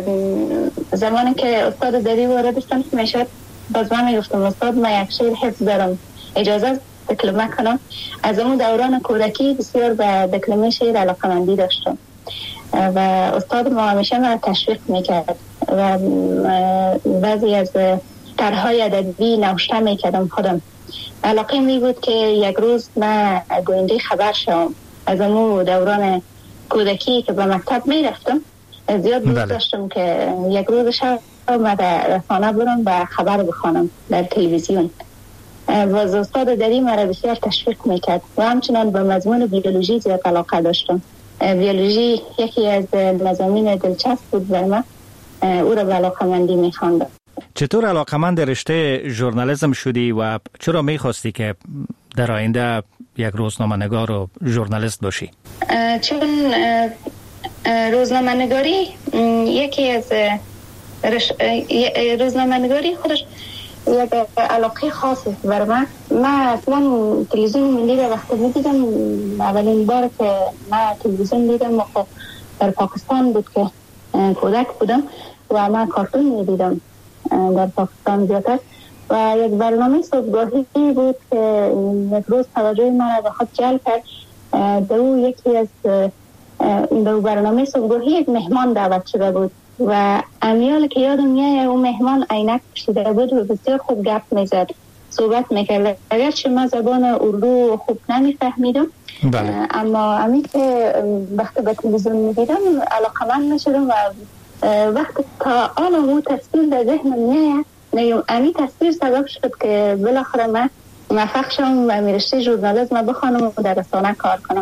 زمانی که استاد دری وارد شدم میشد باز من میگفتم استاد من یک شعر حفظ دارم، اجازه دکلمه کنم. از اون دوران کودکی بسیار به دکلمه شعر علاقه‌مندی داشتم و استاد ما همیشه من تشویق میکرد و بعضی از طرح‌های ادبی نوشته میکردم خودم. علاقه می بود که یک روز من گوینده خبر شوم. از اون دوران کودکی که به مکتب میرفتم زیاد دوست داشتم که یک روز شب من در رسانه برم و خبر بخوانم در تلویزیون. و استاد دری مرا بسیار تشویق میکرد و همچنان به مضمون بیولوژی زیاد علاقه داشتم. بیولوژی یکی از مضامین دلچسب بود و من او را به علاقه‌مندی می‌خواندم. چطور علاقه‌مند رشته ژورنالیسم شدی و چرا می‌خواستی که در آینده یک روزنامه‌نگار و ژورنالیست باشی؟ چون روزنامه‌نگاری یکی از رش... روزنامه‌نگاری خودش یک علاقه خاصی برای من. من اصلا تلویزیون ملی را وقتی می‌دیدم، اولین بار که من تلویزیون دیدم در پاکستان بود که کودک بودم و من کارتون می‌دیدم در پاکستان زیادتر و یک برنامه صبحگاهی بود که یک روز توجه من را به خود جلب کرد. در او یکی از در برنامه صبحگاهی یک مهمان دعوت شده بود و امیال که یادم میاد اون مهمان عینک پوشیده بود و بسیار خوب گپ میزد، صحبت میکرد. اگرچه من زبان اردو خوب نمیفهمیدم اما امی که وقتی به تلویزیون میدیدم علاقه‌مند میشدم و وقتی تا آن اون تصویر در ذهنم میاد امی تصویر سبب شد که بالاخره من موفق شدم و رشته ژورنالیسم بخوانم و در رسانه کار کنم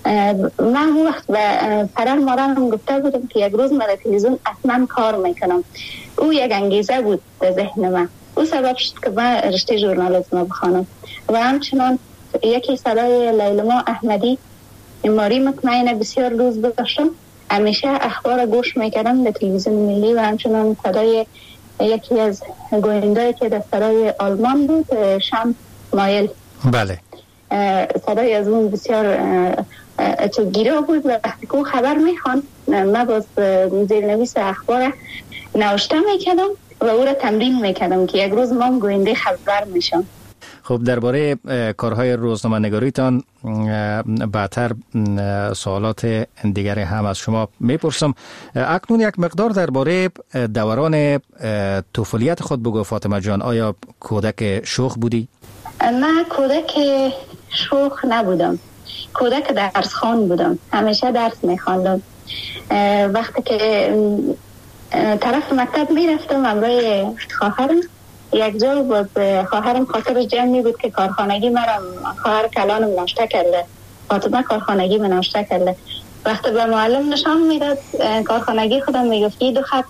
من اون وقت به پدر مادرم گفته بودم که یک روز من در تلویزیون اصلا کار میکنم. او یک انگیزه بود در ذهن من. او سبب شد که من رشته ژورنالیسم بخوانم و همچنان یکی صدای لیلما احمدی ماری مطمئنه بسیار دوست داشتم. همیشه اخبار گوش میکردم در تلویزیون ملی و همچنان صدای یکی از گوینده‌ای که در صدای آلمان بود، شم مایل. بله. صدای از اون بسیار چوبگیره بود و وقتی که خبر میخوان من باز زیرنویس اخبار نوشته میکردم و او را تمرین میکردم که یک روز ما گوینده خبر میشم. خب درباره کارهای روزنامه‌نگاریتان بعدتر سوالات دیگر هم از شما میپرسم. اکنون یک مقدار درباره دوران طفولیت خود بگو فاطمه جان. آیا کودک شوخ بودی؟ من کودک شوخ نبودم، کودک درس خوان بودم. همیشه درس میخواندم. وقتی که طرف مکتب میرفتم همراه خواهرم، یک جا باز خواهرم خاطرش جمع بود که کارخانگی مرم خواهر کلانم ناشته کرده، فاطمه کارخانگی من ناشته کرده. وقتی به معلم نشان میداد کارخانگی خودم میگفت این دو خط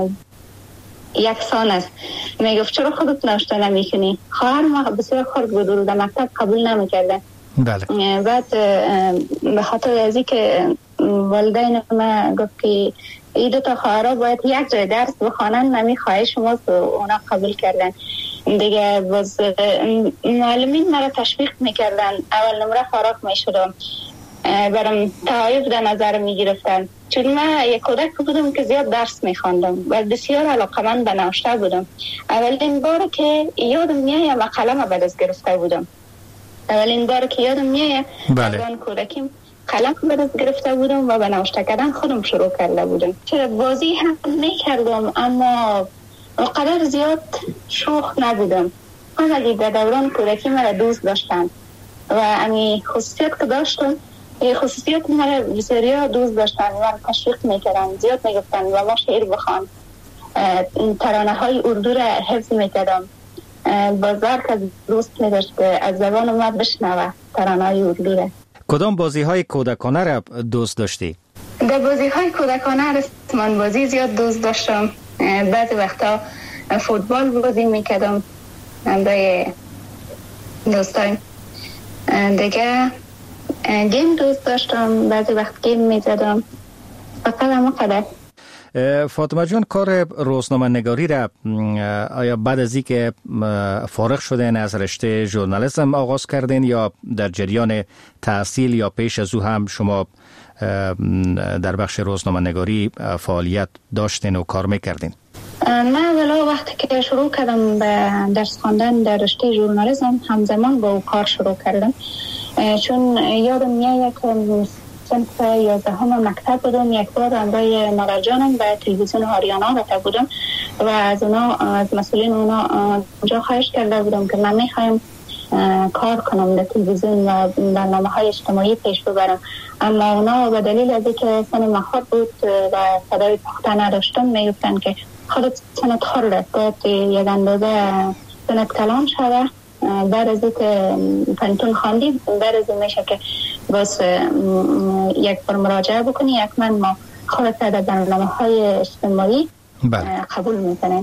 یکسان است. میگفت چرا خودت ناشته نمیکنی؟ خواهر ما بسیار خرد بود و در مکتب قبول نمیکرده. بله. بعد به خاطر ازی که والدین ما گفت که این دو تا خواهرها باید یک جای درس بخوانن، نمی خواهش ماست و اونا قبول کردن دیگه. باز معلمین مرا تشویق میکردن. اول نمره فارغ میشدم، برام تعایف در نظر میگرفتن چون من یک کودک بودم که زیاد درس میخواندم و بسیار علاقمند به نوشته بودم. اولین بار که یادم میایه من قلم به دست گرفته بودم. اولین بار که یادم میایه بله. کودکیم قلم به دست گرفته بودم و به نوشته کردن خودم شروع کرده بودم. چرا بازی هم میکردم اما قدر زیاد شوخ نبودم. همه در دوران کودکی مرا دوست داشتن و امی خصوصیت که داشتم، این خصوصیت مرا بسیار دوست داشتن و تشویق میکردن. زیاد میگفتن و ما شعر بخوان. ترانه های اردو را حفظ میکردم. بازار که دوست میداشت که از زبان ما بشنوه ترانه های اردو را. کدام بازی های کودکانه را دوست داشتی؟ در بازی های کودکانه رسمان بازی زیاد دوست داشتم. بعضی وقتا فوتبال بازی میکردم با دوستان. دیگه گیم دوست داشتم، بعضی وقت گیم میزدم. فقط همه قدر. فاطمه جان، کار روزنامه نگاری را آیا بعد از اینکه فارغ شدین از رشته ژورنالیسم آغاز کردین یا در جریان تحصیل یا پیش از او هم شما در بخش روزنامه نگاری فعالیت داشتین و کار میکردین؟ من اولا وقتی که شروع کردم به درس خواندن در رشته ژورنالیسم همزمان با او کار شروع کردم، چون یادم میاد که صنف یازدهم مکتب بودم. یک بار همراه مادر جانم به تلویزیون آریانا رفته بودم و از اونا از مسئولین اونا اونجا خواهش کرده بودم که من میخوایم کار کنم در تلویزیون و برنامه های اجتماعی پیش ببرم. اما اونا به دلیل از اینکه سن مخاط بود و صدای پخته نداشتم میگفتن که خودت سنت خورده، باید یک اندازه سنت کلان شده. بعد از اینکه پنتون خواندی بعد از این میشه که باز یک بار مراجعه بکنی، یک من ما خودت در برنامه های اجتماعی قبول میکنه.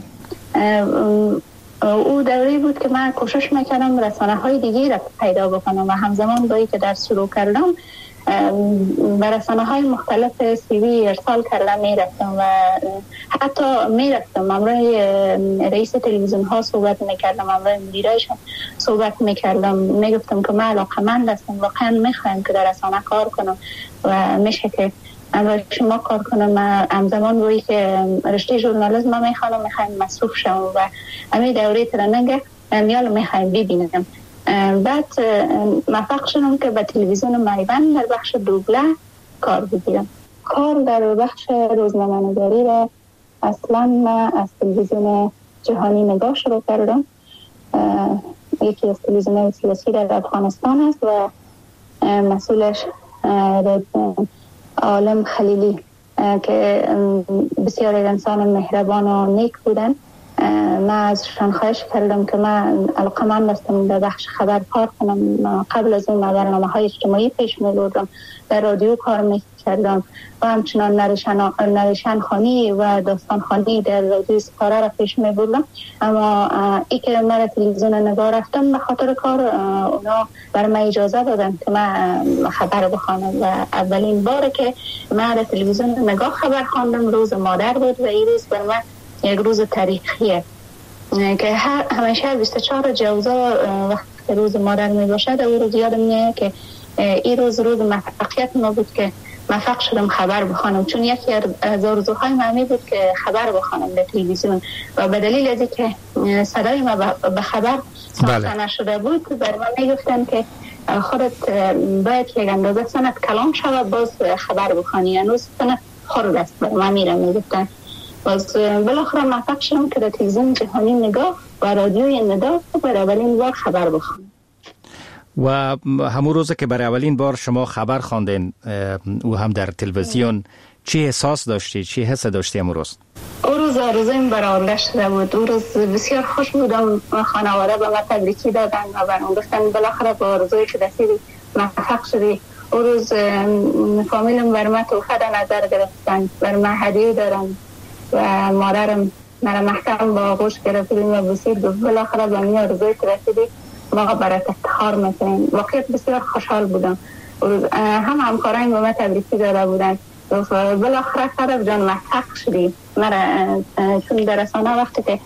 او دوری بود که من کوشش میکردم رسانه های دیگه را پیدا بکنم و همزمان با اینکه در شروع کردم به رسانه های مختلف سیوی ارسال کردم میرفتم و حتی میرفتم امروز رئیس تلویزیون ها صحبت میکردم، امروز مدیرایشان صحبت میکردم، میگفتم که من علاقمند هستم، واقعا میخوایم که در رسانه کار کنم و میشه که امروز شما کار کنم. همزمان روی که رشته ژورنالیسم ما میخوام میخوایم مصروف شم و همین دوره ترننگ میال میخوایم ببینم. بعد موفق شدم که به تلویزیون میبند در بخش دوبله کار بگیرم. کار در بخش روزنامه نگاری را اصلا من از تلویزیون جهانی نگاه شروع کردم. یکی از تلویزیون سیاسی در افغانستان است و مسئولش عالم خلیلی که بسیار انسان مهربان و نیک بودن. من ازشان خواهش کردم که من علاقه‌مند هستم در بخش خبر کار کنم. قبل از این برنامه های اجتماعی پیش می بردم، در رادیو کار می کردم و همچنان نوشن خانی و داستان خانی در رادیو سپاره را پیش می بردم. اما ای که من تلویزیون نگاه رفتم به خاطر کار اونا برای من اجازه دادن که من خبر بخوانم و اولین بار که من در تلویزیون نگاه خبر خواندم روز مادر بود و این روز برای من یک روز تاریخیه که همیشه بیست و چهار جوزا وقتی روز مادر می باشد او روز یادم میاد که این روز روز موفقیت ما بود که موفق شدم خبر بخوانم، چون یکی از آرزوهای من بود که خبر بخوانم در تلویزیون و به دلیل از اینکه صدای ما به خبر ساخته نشده بود برای من میگفتن که خودت باید یک اندازه سنت کلام شود باز خبر بخوانی، هنوز سنت خرد است برای من میرم میگفتن. باز بالاخره موفق شدم که در تلویزیون جهانی نگاه و رادیوی نگاه برای اولین بار خبر بخوانم. و همون روز که برای اولین بار شما خبر خواندین او هم در تلویزیون چی احساس داشتی؟ چی حس داشتی همون روز؟ او روز آرزویم برآورده شده بود. او روز بسیار خوش بودم. خانواده به من تبریکی دادن و برام گفتن بالاخره با آرزوی که رسیدی موفق شدی. او روز فامیلم بر من تحفه در نظر گرفتن، بر من هدیه دارن و مادرم مرا محکم با آغوش گرفتیم و بسید گفت بالاخره به من آرزوی که رسیدی ما برات افتخار میکنیم. واقعیت بسیار خوشحال بودم. هم همکاران به من تبریکی داده بودن بالاخره صدف جان موفق شدی. مرا چون در رسانه وقتی که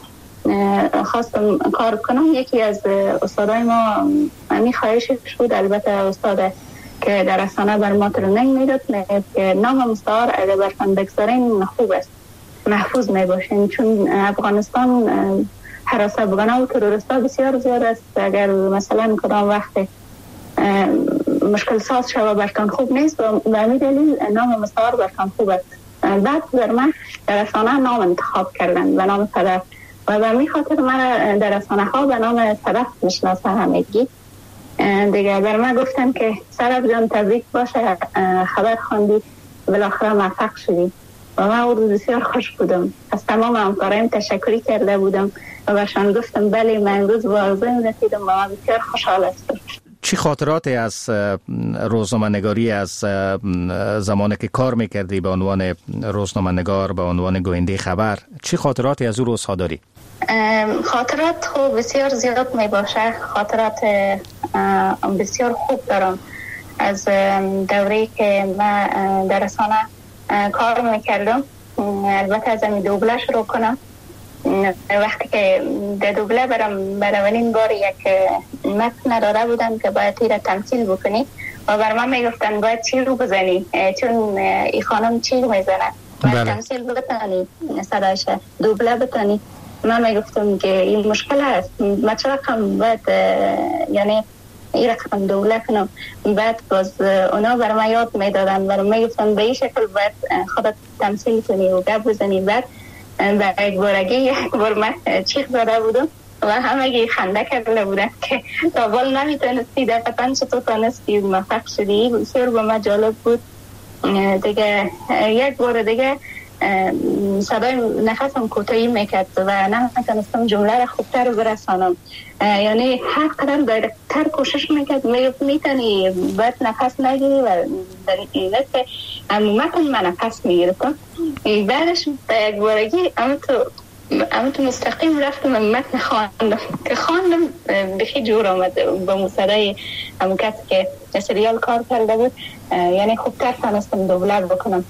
خواستم کار کنم یکی از استادای ما می خواهشش بود، البته استاد که در رسانه بر ما ترنینگ میداد که نام مستعار اگر برتان بگذارین خوب است محفوظ می باشین، چون افغانستان حراس افغانها و تروریستا بسیار زیاد است. اگر مثلا کدام وقت مشکل ساز شود برتان خوب نیست و به همین دلیل نام مستعار برتان خوب است. بعد در من در رسانه نام انتخاب کردن به نام صدف و به همین خاطر من در رسانه ها به نام صدف میشناسه همگی دیگه. بر من گفتن که صدف جان تبریک باشه خبر خواندی بالاخره موفق شدی و من او روز بسیار خوش بودم. از تمام همکارایم تشکری کرده بودم و برشان گفتم بله من امروز با آرزویم رسیدم و من بسیار خوشحال هستم. چی خاطراتی از روزنامه‌نگاری از زمانی که کار میکردی به عنوان روزنامه‌نگار به عنوان گوینده خبر، چی خاطراتی از او روزها داری؟ خاطرات خوب بسیار زیاد می باشه. خاطرات بسیار خوب دارم از دوره‌ای که من در رسانه کار میکردم. البته از این دوبله شروع کنم. وقتی که در دوبله برام برای اولین بار یک متن داده بودن که باید تیر تمثیل بکنی و بر من میگفتن باید چی رو بزنی چون این خانم چی رو میزنه باید تمثیل بتانی صدایش دوبله بتانی. من میگفتم که این مشکل هست من چه رقم باید یعنی این رقم دوبله کنم. بعد باز اونا بر من یاد میدادن بر من میگفتن به این شکل باید خودت تمثیل کنی و گپ بزنی. بعد و یک بارگی یک بار من چیخ داده بودم و همه خنده کرده بودن که تا بال نمیتونستی دقیقا چطور تانستی موفق شدی. بسیار به من جالب بود دیگه. یک بار دیگه صدای نفسم کوتاهی میکرد و نمیتونستم جمله را خوبتر برسانم. یعنی هر قدر دایرکتر کوشش میکرد میتونی باید نفس نگیری و در این است که عمومتا من نفس میگرفتم. بعدش به یک بارگی اما تو مستقیم رفتم متن خواندم که خواندم بخی جور آمد با مصدای همون کسی که سریال کار کرده بود. یعنی خوبتر تانستم دوبله بکنم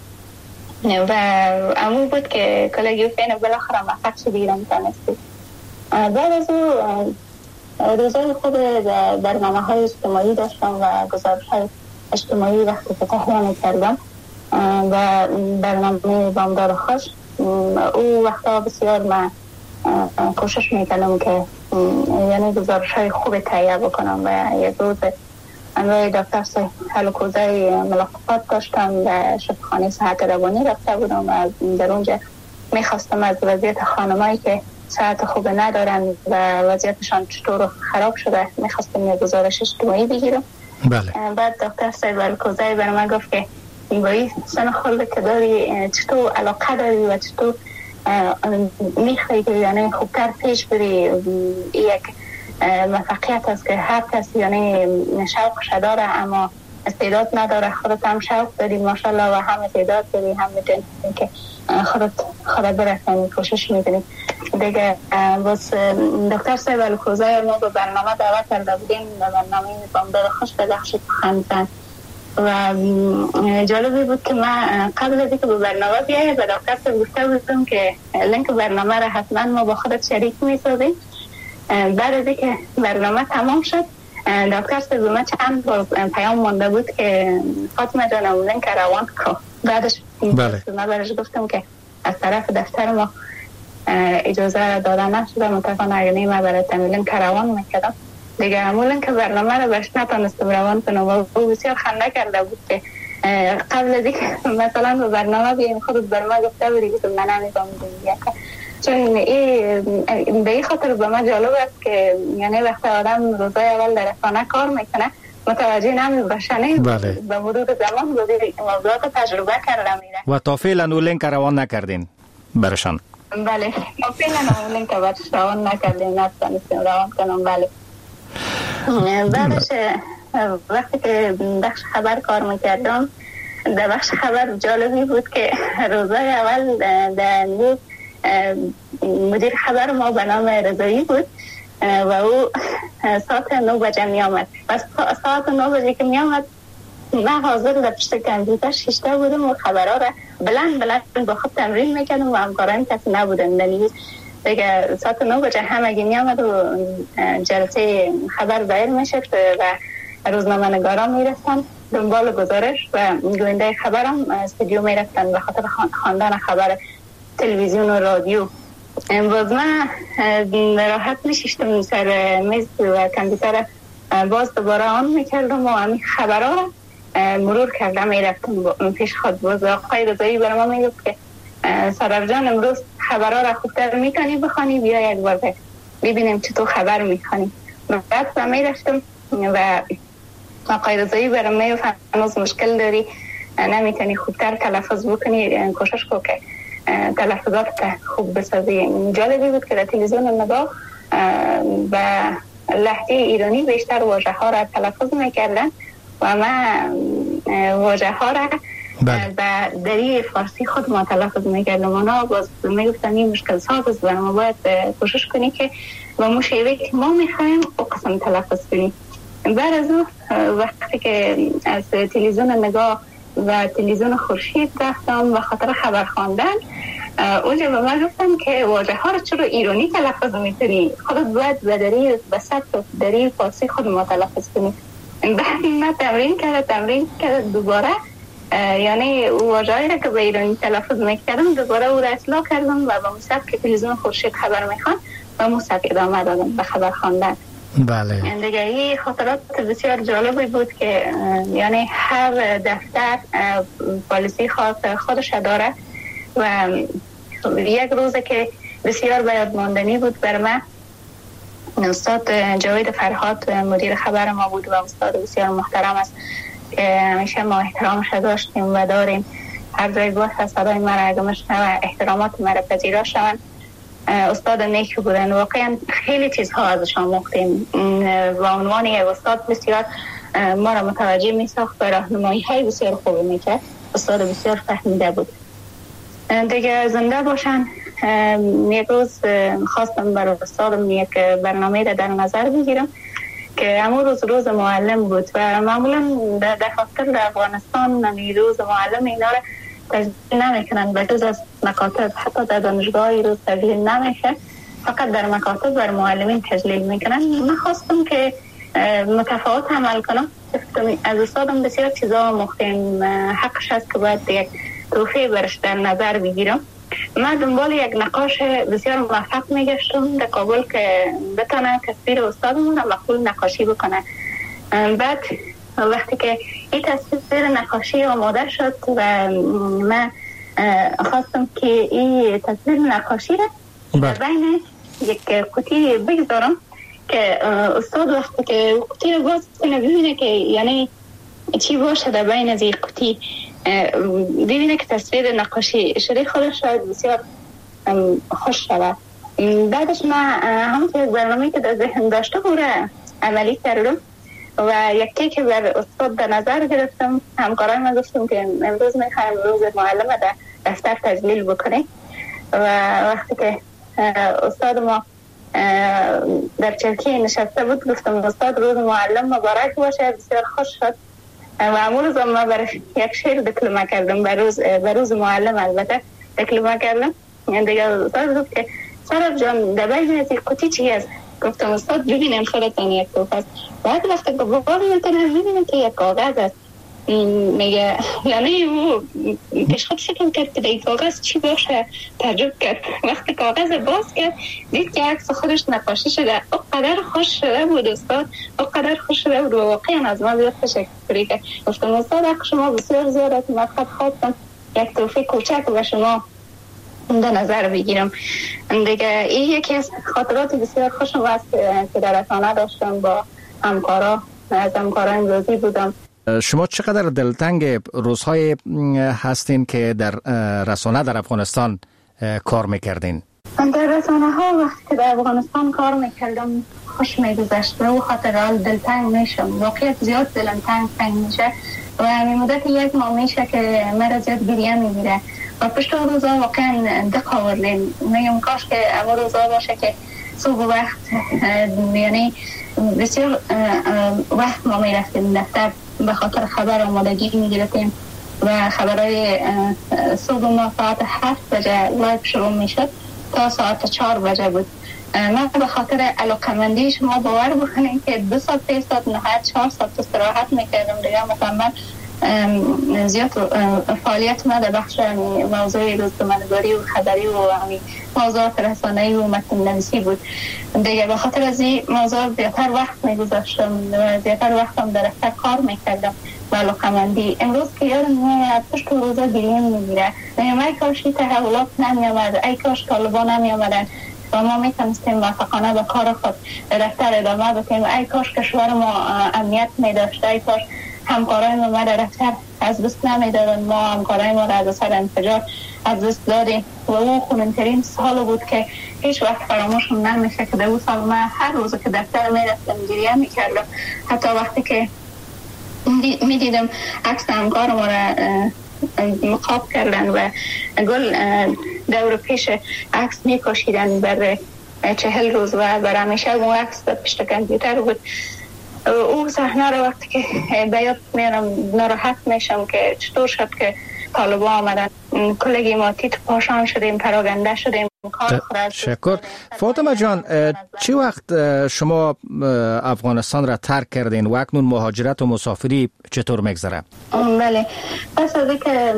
و امو بود که کلگی فین بالاخره موفق شدی ایران تانستی. بعد از او روزای خود برنامه های اجتماعی داشتم و گزارش های اجتماعی وقتی که تهیه کردم و برنامه بامدار خوش او وقتا بسیار من کوشش میکنم که یعنی گزارش های خوب تهیه بکنم و یک روز امروی دکتر هلوکوزه ملاقات داشتم و شفاخانه صحت روانی رفته بودم و در اونجا میخواستم از وضعیت خانمایی که صحت خوب ندارن و وضعیتشان چطور خراب شده میخواستم یک گزارش اجتماعی بگیرم. بله. بعد دکتر صاحب هلوکوزه برای من گفت که این بایی سن خلده که داری چطور علاقه داری و چطور میخوایی که یعنی خوبتر پیش بری. یک موفقیت است که هر کسی یعنی شوقش داره اما استعداد نداره. خودت هم شوق داری ماشاءالله و هم استعداد داری، هم میتونی که خودت خودت برسانی کوشش میکنی دیگه. بس دکتر صاحب الکوزای ما به برنامه دعوت کرده بودیم، به برنامه بامداد خوش ببخشید خندزن و جالبی بود که من قبل از اینکه به برنامه بیاید به دکتر صاحب گفته بودم که لینک برنامه را حتما ما با خودت شریک میسازیم. بعد از اینکه برنامه تمام شد دکتر صاحب ما چند بار پیام مانده بود که فاطمه جان اون لینک روان کو. بعدش بله. من برش گفتم که از طرف دفتر ما اجازه دادن نشده، متاسفانه یعنی من برای تمرین روان میکردم دیگه. همون که برنامه رو برش نتونستم روان کنم و بسیار خنده کرده بود که قبل از اینکه مثلا به برنامه بیایم خودت بر ما گفته بودی که من نمیتونم دیگه. چون این به این خاطر به من جالب است که یعنی وقتی آدم روزای اول در خانه کار میکنه متوجه نمیشه، بله. به مرور زمان موضوعات تجربه کرده میره. و تا فعلا اون لینک روان نکردین برشان؟ بله تا فعلا اون لینک برش روان نکردین، نتونستیم روان کنم. بله. بعدش وقتی که بخش خبر کار میکردم در بخش خبر جالبی بود که روزای اول در مدیر خبر ما به نام رضایی بود و او ساعت نو بجه می آمد و ساعت نو بجه که می آمد من حاضر در پشت کامپیوتر شیشته بودم و خبرها را بلند بلند با خود تمرین میکردم و همکاران کسی نبودن دنیز دیگه. ساعت نو بجه همگی می آمد و جلسه خبر دایر میشد و روزنامه نگاران میرفتن دنبال گزارش و گوینده خبرم استودیو میرفتن به خاطر خواندن خبر تلویزیون و رادیو. باز من راحت میشیشتم سر میز و کامپیوتر باز دوباره آن میکردم و همین خبرها را مرور کردم میرفتم پیش خود. باز آقای رضایی برای ما میگفت که سرور جان امروز خبرها را خوبتر میتونی بخوانی، بیا یک بار ببینیم چطور خبر میخوانی. بعد و میرفتم و آقای رضایی برای میگفت هنوز مشکل داری، نمیتونی خوبتر تلفظ بکنی، کوشش کن که تلفظات خوب بسازی. جالبی بود که در تلویزیون نگاه و لهجه ایرانی بیشتر واژه ها را تلفظ میکردن و من واژه ها را و دری فارسی خود ما تلفظ میکردم. اونا باز میگفتن این مشکل ساز است و ما باید کوشش کنی که با مشیوه که ما میخوایم او قسم تلفظ کنیم. بعد از اون وقتی که از تلویزیون نگاه و تلویزیون خورشید رفتم و خاطر خبر خواندن اونجا به من گفتم که واژه ها رو چرا ایرانی تلفظ میکنی؟ خودت باید به دری به سطح دری فارسی خود ما تلفظ کنی. بعد من تمرین کرده تمرین کرده دوباره یعنی واژه‌ای را که به ایرانی تلفظ میکردم دوباره او را اصلاح کردم و به مصحف که تلویزیون خورشید خبر میخوان و مصحف ادامه دادم به خبر خواندن. بله. دیگه این خاطرات بسیار جالبی بود که یعنی هر دفتر پالیسی خاص خودش داره و یک روز که بسیار باید ماندنی بود بر من استاد جاوید فرهاد مدیر خبر ما بود و استاد بسیار محترم است که همیشه ما احترامش داشتیم و داریم. هر جای باشه صدای ما را اگه مشنوه احترامات ما را پذیرا شوند. استاد نیکی بودن، واقعا خیلی چیزها ازش آموختیم و عنوان یک استاد بسیار ما را متوجه می ساخت و راهنمایی های بسیار خوبی می کرد. استاد بسیار فهمیده بود. دیگه زنده باشن. یک روز خواستم برای استادم یک برنامه را در نظر بگیرم که همون روز روز معلم بود و معمولا در دفاتر در افغانستان روز معلم اینا را تجلیل نمیکنن به جز از مکاتب، حتی در دانشگاه روز تجلیل نمیشه، فقط در مکاتب بر معلمین تجلیل میکنن. من خواستم که متفاوت عمل کنم. از استادم بسیار چیزا مختیم، حقش هست که باید یک توفیه برش در نظر بگیرم. من دنبال یک نقاش بسیار موفق میگشتم در کابل که بتانه تصویر استادمون را مقبول نقاشی بکنه. بعد وقتی که این تصویر نقاشی آماده شد و من خواستم که این تصویر نقاشی را بین یک قوطی بگذارم که استاد وقتی که قوطی رو باز کنه ببینه که یعنی چی باشه در بین از این قوطی، ببینه که تصویر نقاشی شده خودش شاید بسیار خوش شود. بعدش من همون که برنامه‌ای که در ذهن داشته بوده عملی کردم و یکی که بر استاد در نظر گرفتم. همکارای من گفتم که امروز میخوایم روز معلم در دفتر تجلیل بکنیم و وقتی که استاد ما در چرکی نشسته بود گفتم استاد روز معلم مبارک باشه. بسیار خوش شد و امون روز ما برای یک شعر دکلمه کردم بر روز, بر روز معلم البته دکلمه کردم. دیگه استاد گفت که سراب جان در بین از یک قطی چی هست؟ گفتم استاد ببینم خودتان یک توف است. بعد وقتی که بابا میتونم ببینم که یک کاغذ است. میگه یعنی او پیش خود فکر کرد که در کاغذ چی باشه. تعجب کرد وقتی کاغذ باز کرد دید که عکس خودش نقاشی شده. او قدر خوش شده بود استاد، او قدر خوش شده بود و واقعا از ما زیاد تشکر کرد. گفتم استاد حق شما بسیار زیاد من خود خواستم یک توفیق کوچک به شما در نظر بگیرم. دیگه این یکی از خاطرات بسیار خوشم است که در رسانه داشتم با همکارا از همکاران امروزی بودم. شما چقدر دلتنگ روزهای هستین که در رسانه در افغانستان کار میکردین؟ در رسانه ها وقتی که در افغانستان کار میکردم خوش میگذشت و او خاطرات دلتنگ میشم. واقعیت زیاد دلتنگ تنگ میشه و مدت یک ماه میشه که مرا زیاد گریه میگیره و پشت روزا واقعا دق آوردیم. میگم کاش که اما روزا باشه که صبح وقت یعنی بسیار وقت ما میرفتیم دفتر به خاطر خبر آمادگی میگرفتیم و خبرهای صبح ما ساعت هفت بجه لایو شروع میشد تا ساعت چهار بجه بود. من به خاطر علاقمندی شما باور بکنید که دو ساعت سه ساعت نهایت چهار ساعت استراحت میکردم. دیگه مثلا زیاد فعالیت ما در بخش موضوع روزنامه‌نگاری و خبری و موضوعات رسانه‌ای و متن‌نویسی بود. دیگه به خاطر از این موضوع زیادتر وقت می‌گذاشتم و زیادتر وقتم در دفتر کار می‌کردم و علاقمندی. امروز که یادم میاد پشت روزا گریه می‌گیره. میگم ای کاش این تحولات نمی‌آمد، ای کاش طالبان نمی‌آمدن و ما میتونستیم موفقانه به کار خود در دفتر ادامه بدیم. ای کاش کشور ما امنیت می‌داشت، ای کاش همکارای ما در دفتر از دست نمیدادن. ما همکارای ما را از اثر انفجار از دست دادیم و او خونن‌ترین سال بود که هیچ وقت فراموشم نمیشه که در اون سال من هر روز که دفتر میرفتم گریه میکردم. حتی وقتی که میدیدم عکس همکار ما را مقاب کردن و گل دور پیش عکس میکشیدن بر چهل روز و بر همیشه اون عکس پشت کامپیوتر بود. او صحنه رو وقتی که به یاد میارم ناراحت میشم که چطور شد که طالبان آمدن کلگی ما تیت پاشان شدیم، پراگنده شدیم. تشکر. فاطمه جان، چی وقت شما افغانستان را ترک کردین و اکنون مهاجرت و مسافری چطور میگذره؟ بله، پس از اینکه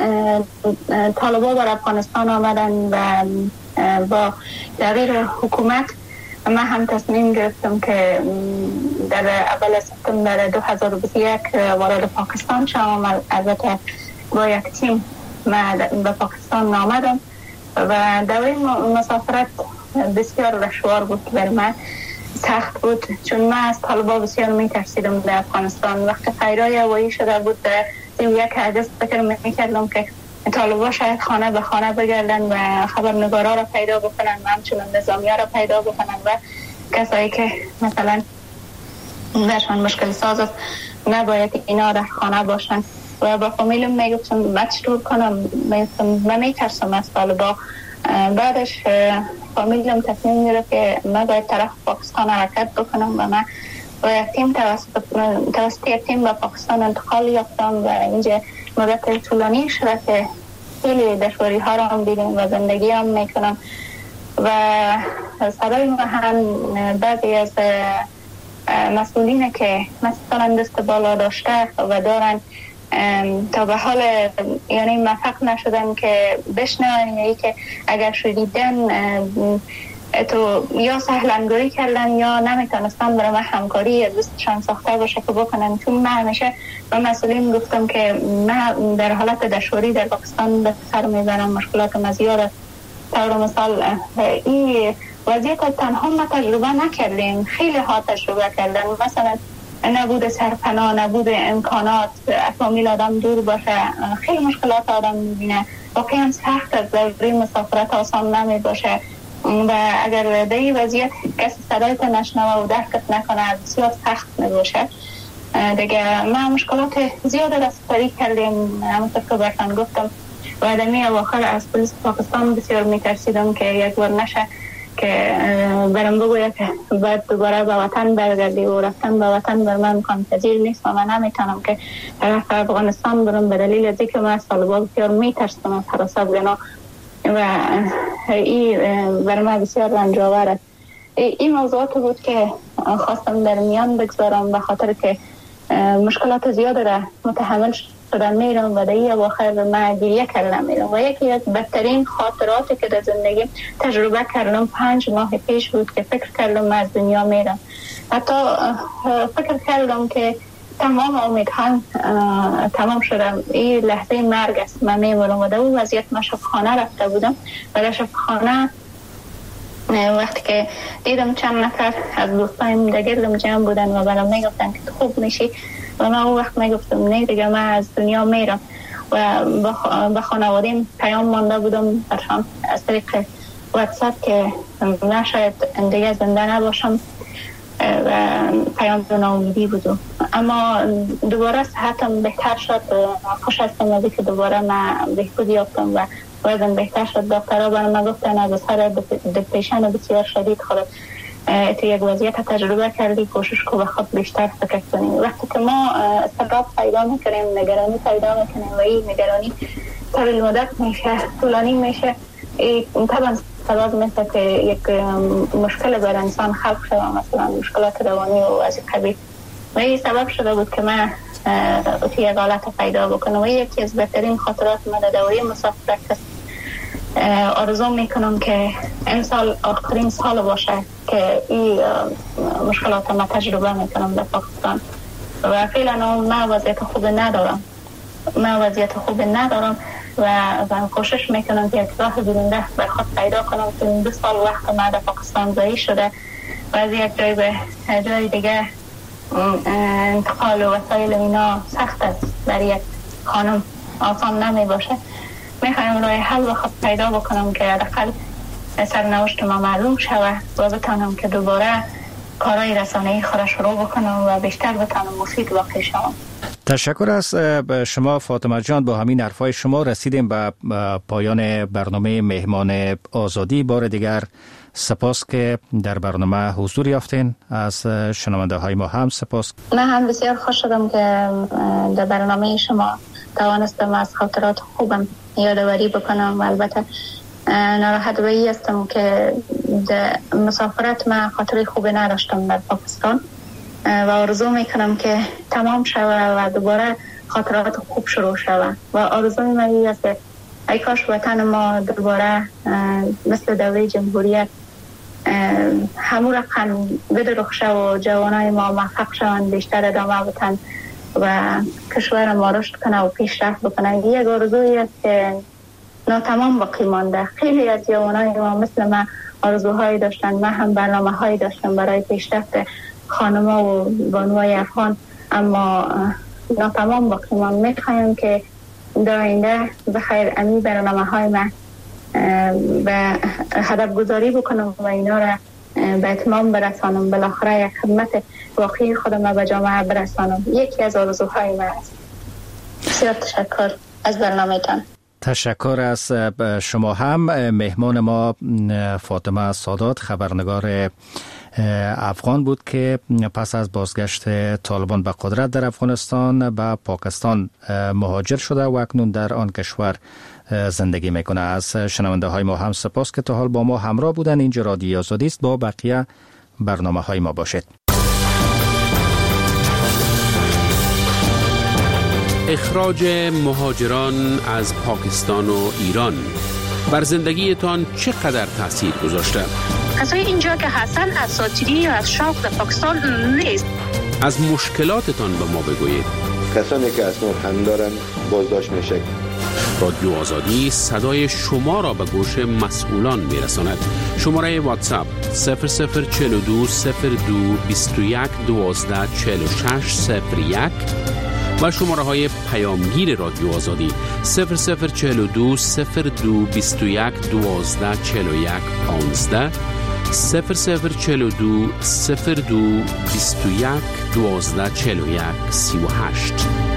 طالبان بر افغانستان آمدن و با تغییر حکومت من هم تصمیم گرفتم که در اول سپتامبر دو هزار و بیست و یک وارد پاکستان شدم. البته با یک تیم من به پاکستان آمدم و دوره مسافرت بسیار دشوار بود برای من، سخت بود، چون من از طالبان بسیار میترسیدم در افغانستان. وقتی خیرای هوایی شده بود در یک حدث فکر میکردم که طالبان شاید خانه به خانه بگردن و خبرنگارا را پیدا بکنن و همچنین نظامی‌ها را پیدا بکنن و کسایی که مثلا برشان مشکل ساز است نباید اینا در خانه باشن. و با فامیلم میگفتم من چطور کنم، من میترسم از طالبان. بعدش فامیلم تصمیم گرفت که من باید طرف پاکستان حرکت بکنم و من با یک تیم توسط یک تیم به پاکستان انتقال یافتم و اینجا مدت طولانی شده که خیلی دشواری ها را هم دیدم و زندگی هم میکنم و صدای ما هم بعضی از مسئولین که مثلا دست بالا داشته و دارن تا به حال یعنی موفق نشدن که بشنون، یعنی که اگر شدیدن تو یا سهلنگاری کردن یا نمیتونستن برای من همکاری دوستشان ساخته باشه که بکنن. چون من همیشه به مسئولین گفتم که من در حالت دشواری در پاکستان به سر میبرم، مشکلات مزیار طور مثال این وضعیت تنها ما تجربه نکردیم، خیلی ها تجربه کردن. مثلا نبود سرپناه، نبود امکانات، فامیل آدم دور باشه، خیلی مشکلات آدم میبینه. واقعا سخت است، ضروری مسافرت آسان نمی باشه و اگر در این وضعیت کسی صدایت نشنوه و درکت نکنه بسیار سخت می باشه. دیگه ما مشکلات زیاد را سپری کردیم، همونطور که برتن گفتم و دمی اواخر از پلیس پاکستان بسیار می ترسیدم که یک بار نشه که برم بگوید که باید دوباره به وطن برگردی و رفتن به وطن بر من امکان پذیر نیست و من نمیتونم که طرف افغانستان برم به دلیل از اینکه من طالبان بسیار میترسم از حراس افغانا و این بر من بسیار رنجاور است. این موضوعات بود که خواستم در میان بگذارم به خاطر که مشکلات زیاد را متحمل شدن میرم و در این اواخر من گریه کردم میرم و یکی از بدترین خاطراتی که در زندگی تجربه کردم پنج ماه پیش بود که فکر کردم از دنیا میرم. حتی فکر کردم که تمام امیدهام تمام شدم، این لحظه مرگ است، من میمونم و در اون وضعیت من شفاخانه رفته بودم و در شفاخانه وقتی که دیدم چند نفر از دوستایم در گردم جمع بودن و برام میگفتن که خوب میشی و من اون وقت میگفتم نه دیگه من از دنیا میرم و به خانوادیم پیام مانده بودم برشان از طریق واتساپ که من شاید دیگه زنده نباشم و پیام ناامیدی بودم. اما دوباره صحتم بهتر شد و خوش هستم از که دوباره من بهبودی یافتم و وزن بهتر شد. دکترها برای من گفتن از اثر دپریشن بسیار شدید خودت تو یک وضعیت تجربه کردی، کوشش کو به خود بیشتر فکر کنیم. وقتی که ما استراب پیدا میکنیم، نگرانی پیدا میکنیم و این نگرانی طویل مدت میشه، طولانی میشه، این طبعا سبب میشه که یک مشکل بر انسان خلق شده، مثلا مشکلات روانی و از قبیل و این سبب شده بود که من تو یک حالت پیدا بکنم و یکی از بهترین خاطرات من در دوره مسافرت است. آرزو میکنم که این سال آخرین سال باشه که این مشکلات ما تجربه میکنم در پاکستان و فعلا من وضعیت خوب ندارم من وضعیت خوب ندارم و, و کوشش میکنم که یک راه برنده بر خود پیدا کنم که این دو سال وقت من در پاکستان ضایع شده و از یک جای به جای دیگه انتقال و وسایل اینا سخت است، برای یک خانم آسان نمی باشه. میخوایم راه حل و خود پیدا بکنم که حداقل سرنوشت ما معلوم شود و بتانم که دوباره کارهای رسانه‌ای خود شروع بکنم و بیشتر بتانم مفید واقع شوم. تشکر از شما فاطمه جان. با همین حرفای شما رسیدیم به پایان برنامه مهمان آزادی. بار دیگر سپاس که در برنامه حضور یافتین. از شنونده های ما هم سپاس. من هم بسیار خوش شدم که در برنامه شما توانستم از خاطرات خوبم یادآوری بکنم و البته ناراحت به این هستم که در مسافرت من خاطره خوبی نداشتم در پاکستان و آرزو میکنم که تمام شود و دوباره خاطرات خوب شروع شود و آرزوی من این است که ای کاش وطن ما دوباره مثل دوره جمهوریت همون رقم بدرخشه و جوانای ما موفق شوند، بیشتر ادامه بدن و کشور ما رشد کنه و پیشرفت بکنه. یک آرزویی است که ناتمام باقی مانده. خیلی از جوانای ما مثل من آرزوهایی داشتن، من هم برنامه هایی داشتم برای پیشرفت خانما و بانوای افغان، اما ناتمام باقی مانده. میخوایم که در آینده بخیر امی برنامه های من به هدف گذاری بکنم و اینا را به اتمام برسانم، بالاخره یک خدمت واقعی خودم به جامعه برسانم. یکی از آرزوهای من است. بسیار تشکر از برنامه‌تان. تشکر از شما هم. مهمان ما فاطمه سادات، خبرنگار افغان بود که پس از بازگشت طالبان به قدرت در افغانستان به پاکستان مهاجر شده و اکنون در آن کشور زندگی میکنه. از شنونده های ما هم سپاس که تا حال با ما همراه بودن. اینجا رادیو آزادی است. با بقیه برنامه های ما باشید. اخراج مهاجران از پاکستان و ایران بر زندگیتان چقدر تاثیر گذاشته؟ کسای اینجا که هستن اساطیری یا از شوق در پاکستان نیست. از مشکلاتتان به ما بگویید. کسانی که اسناد هم دارن بازداشت میشه. رادیو آزادی صدای شما را به گوش مسئولان میرساند. شماره واتساپ صفر صفر چهل و دو صفر دو بیست و یک دوازده چهل و شش صفر یک و شماره های پیامگیر رادیو آزادی صفر صفر چهل و دو صفر دو بیست و یک دوازده چهل و یک پانزده، صفر صفر چهل و دو صفر دو بیست و یک دوازده چهل و یک سی و هشت.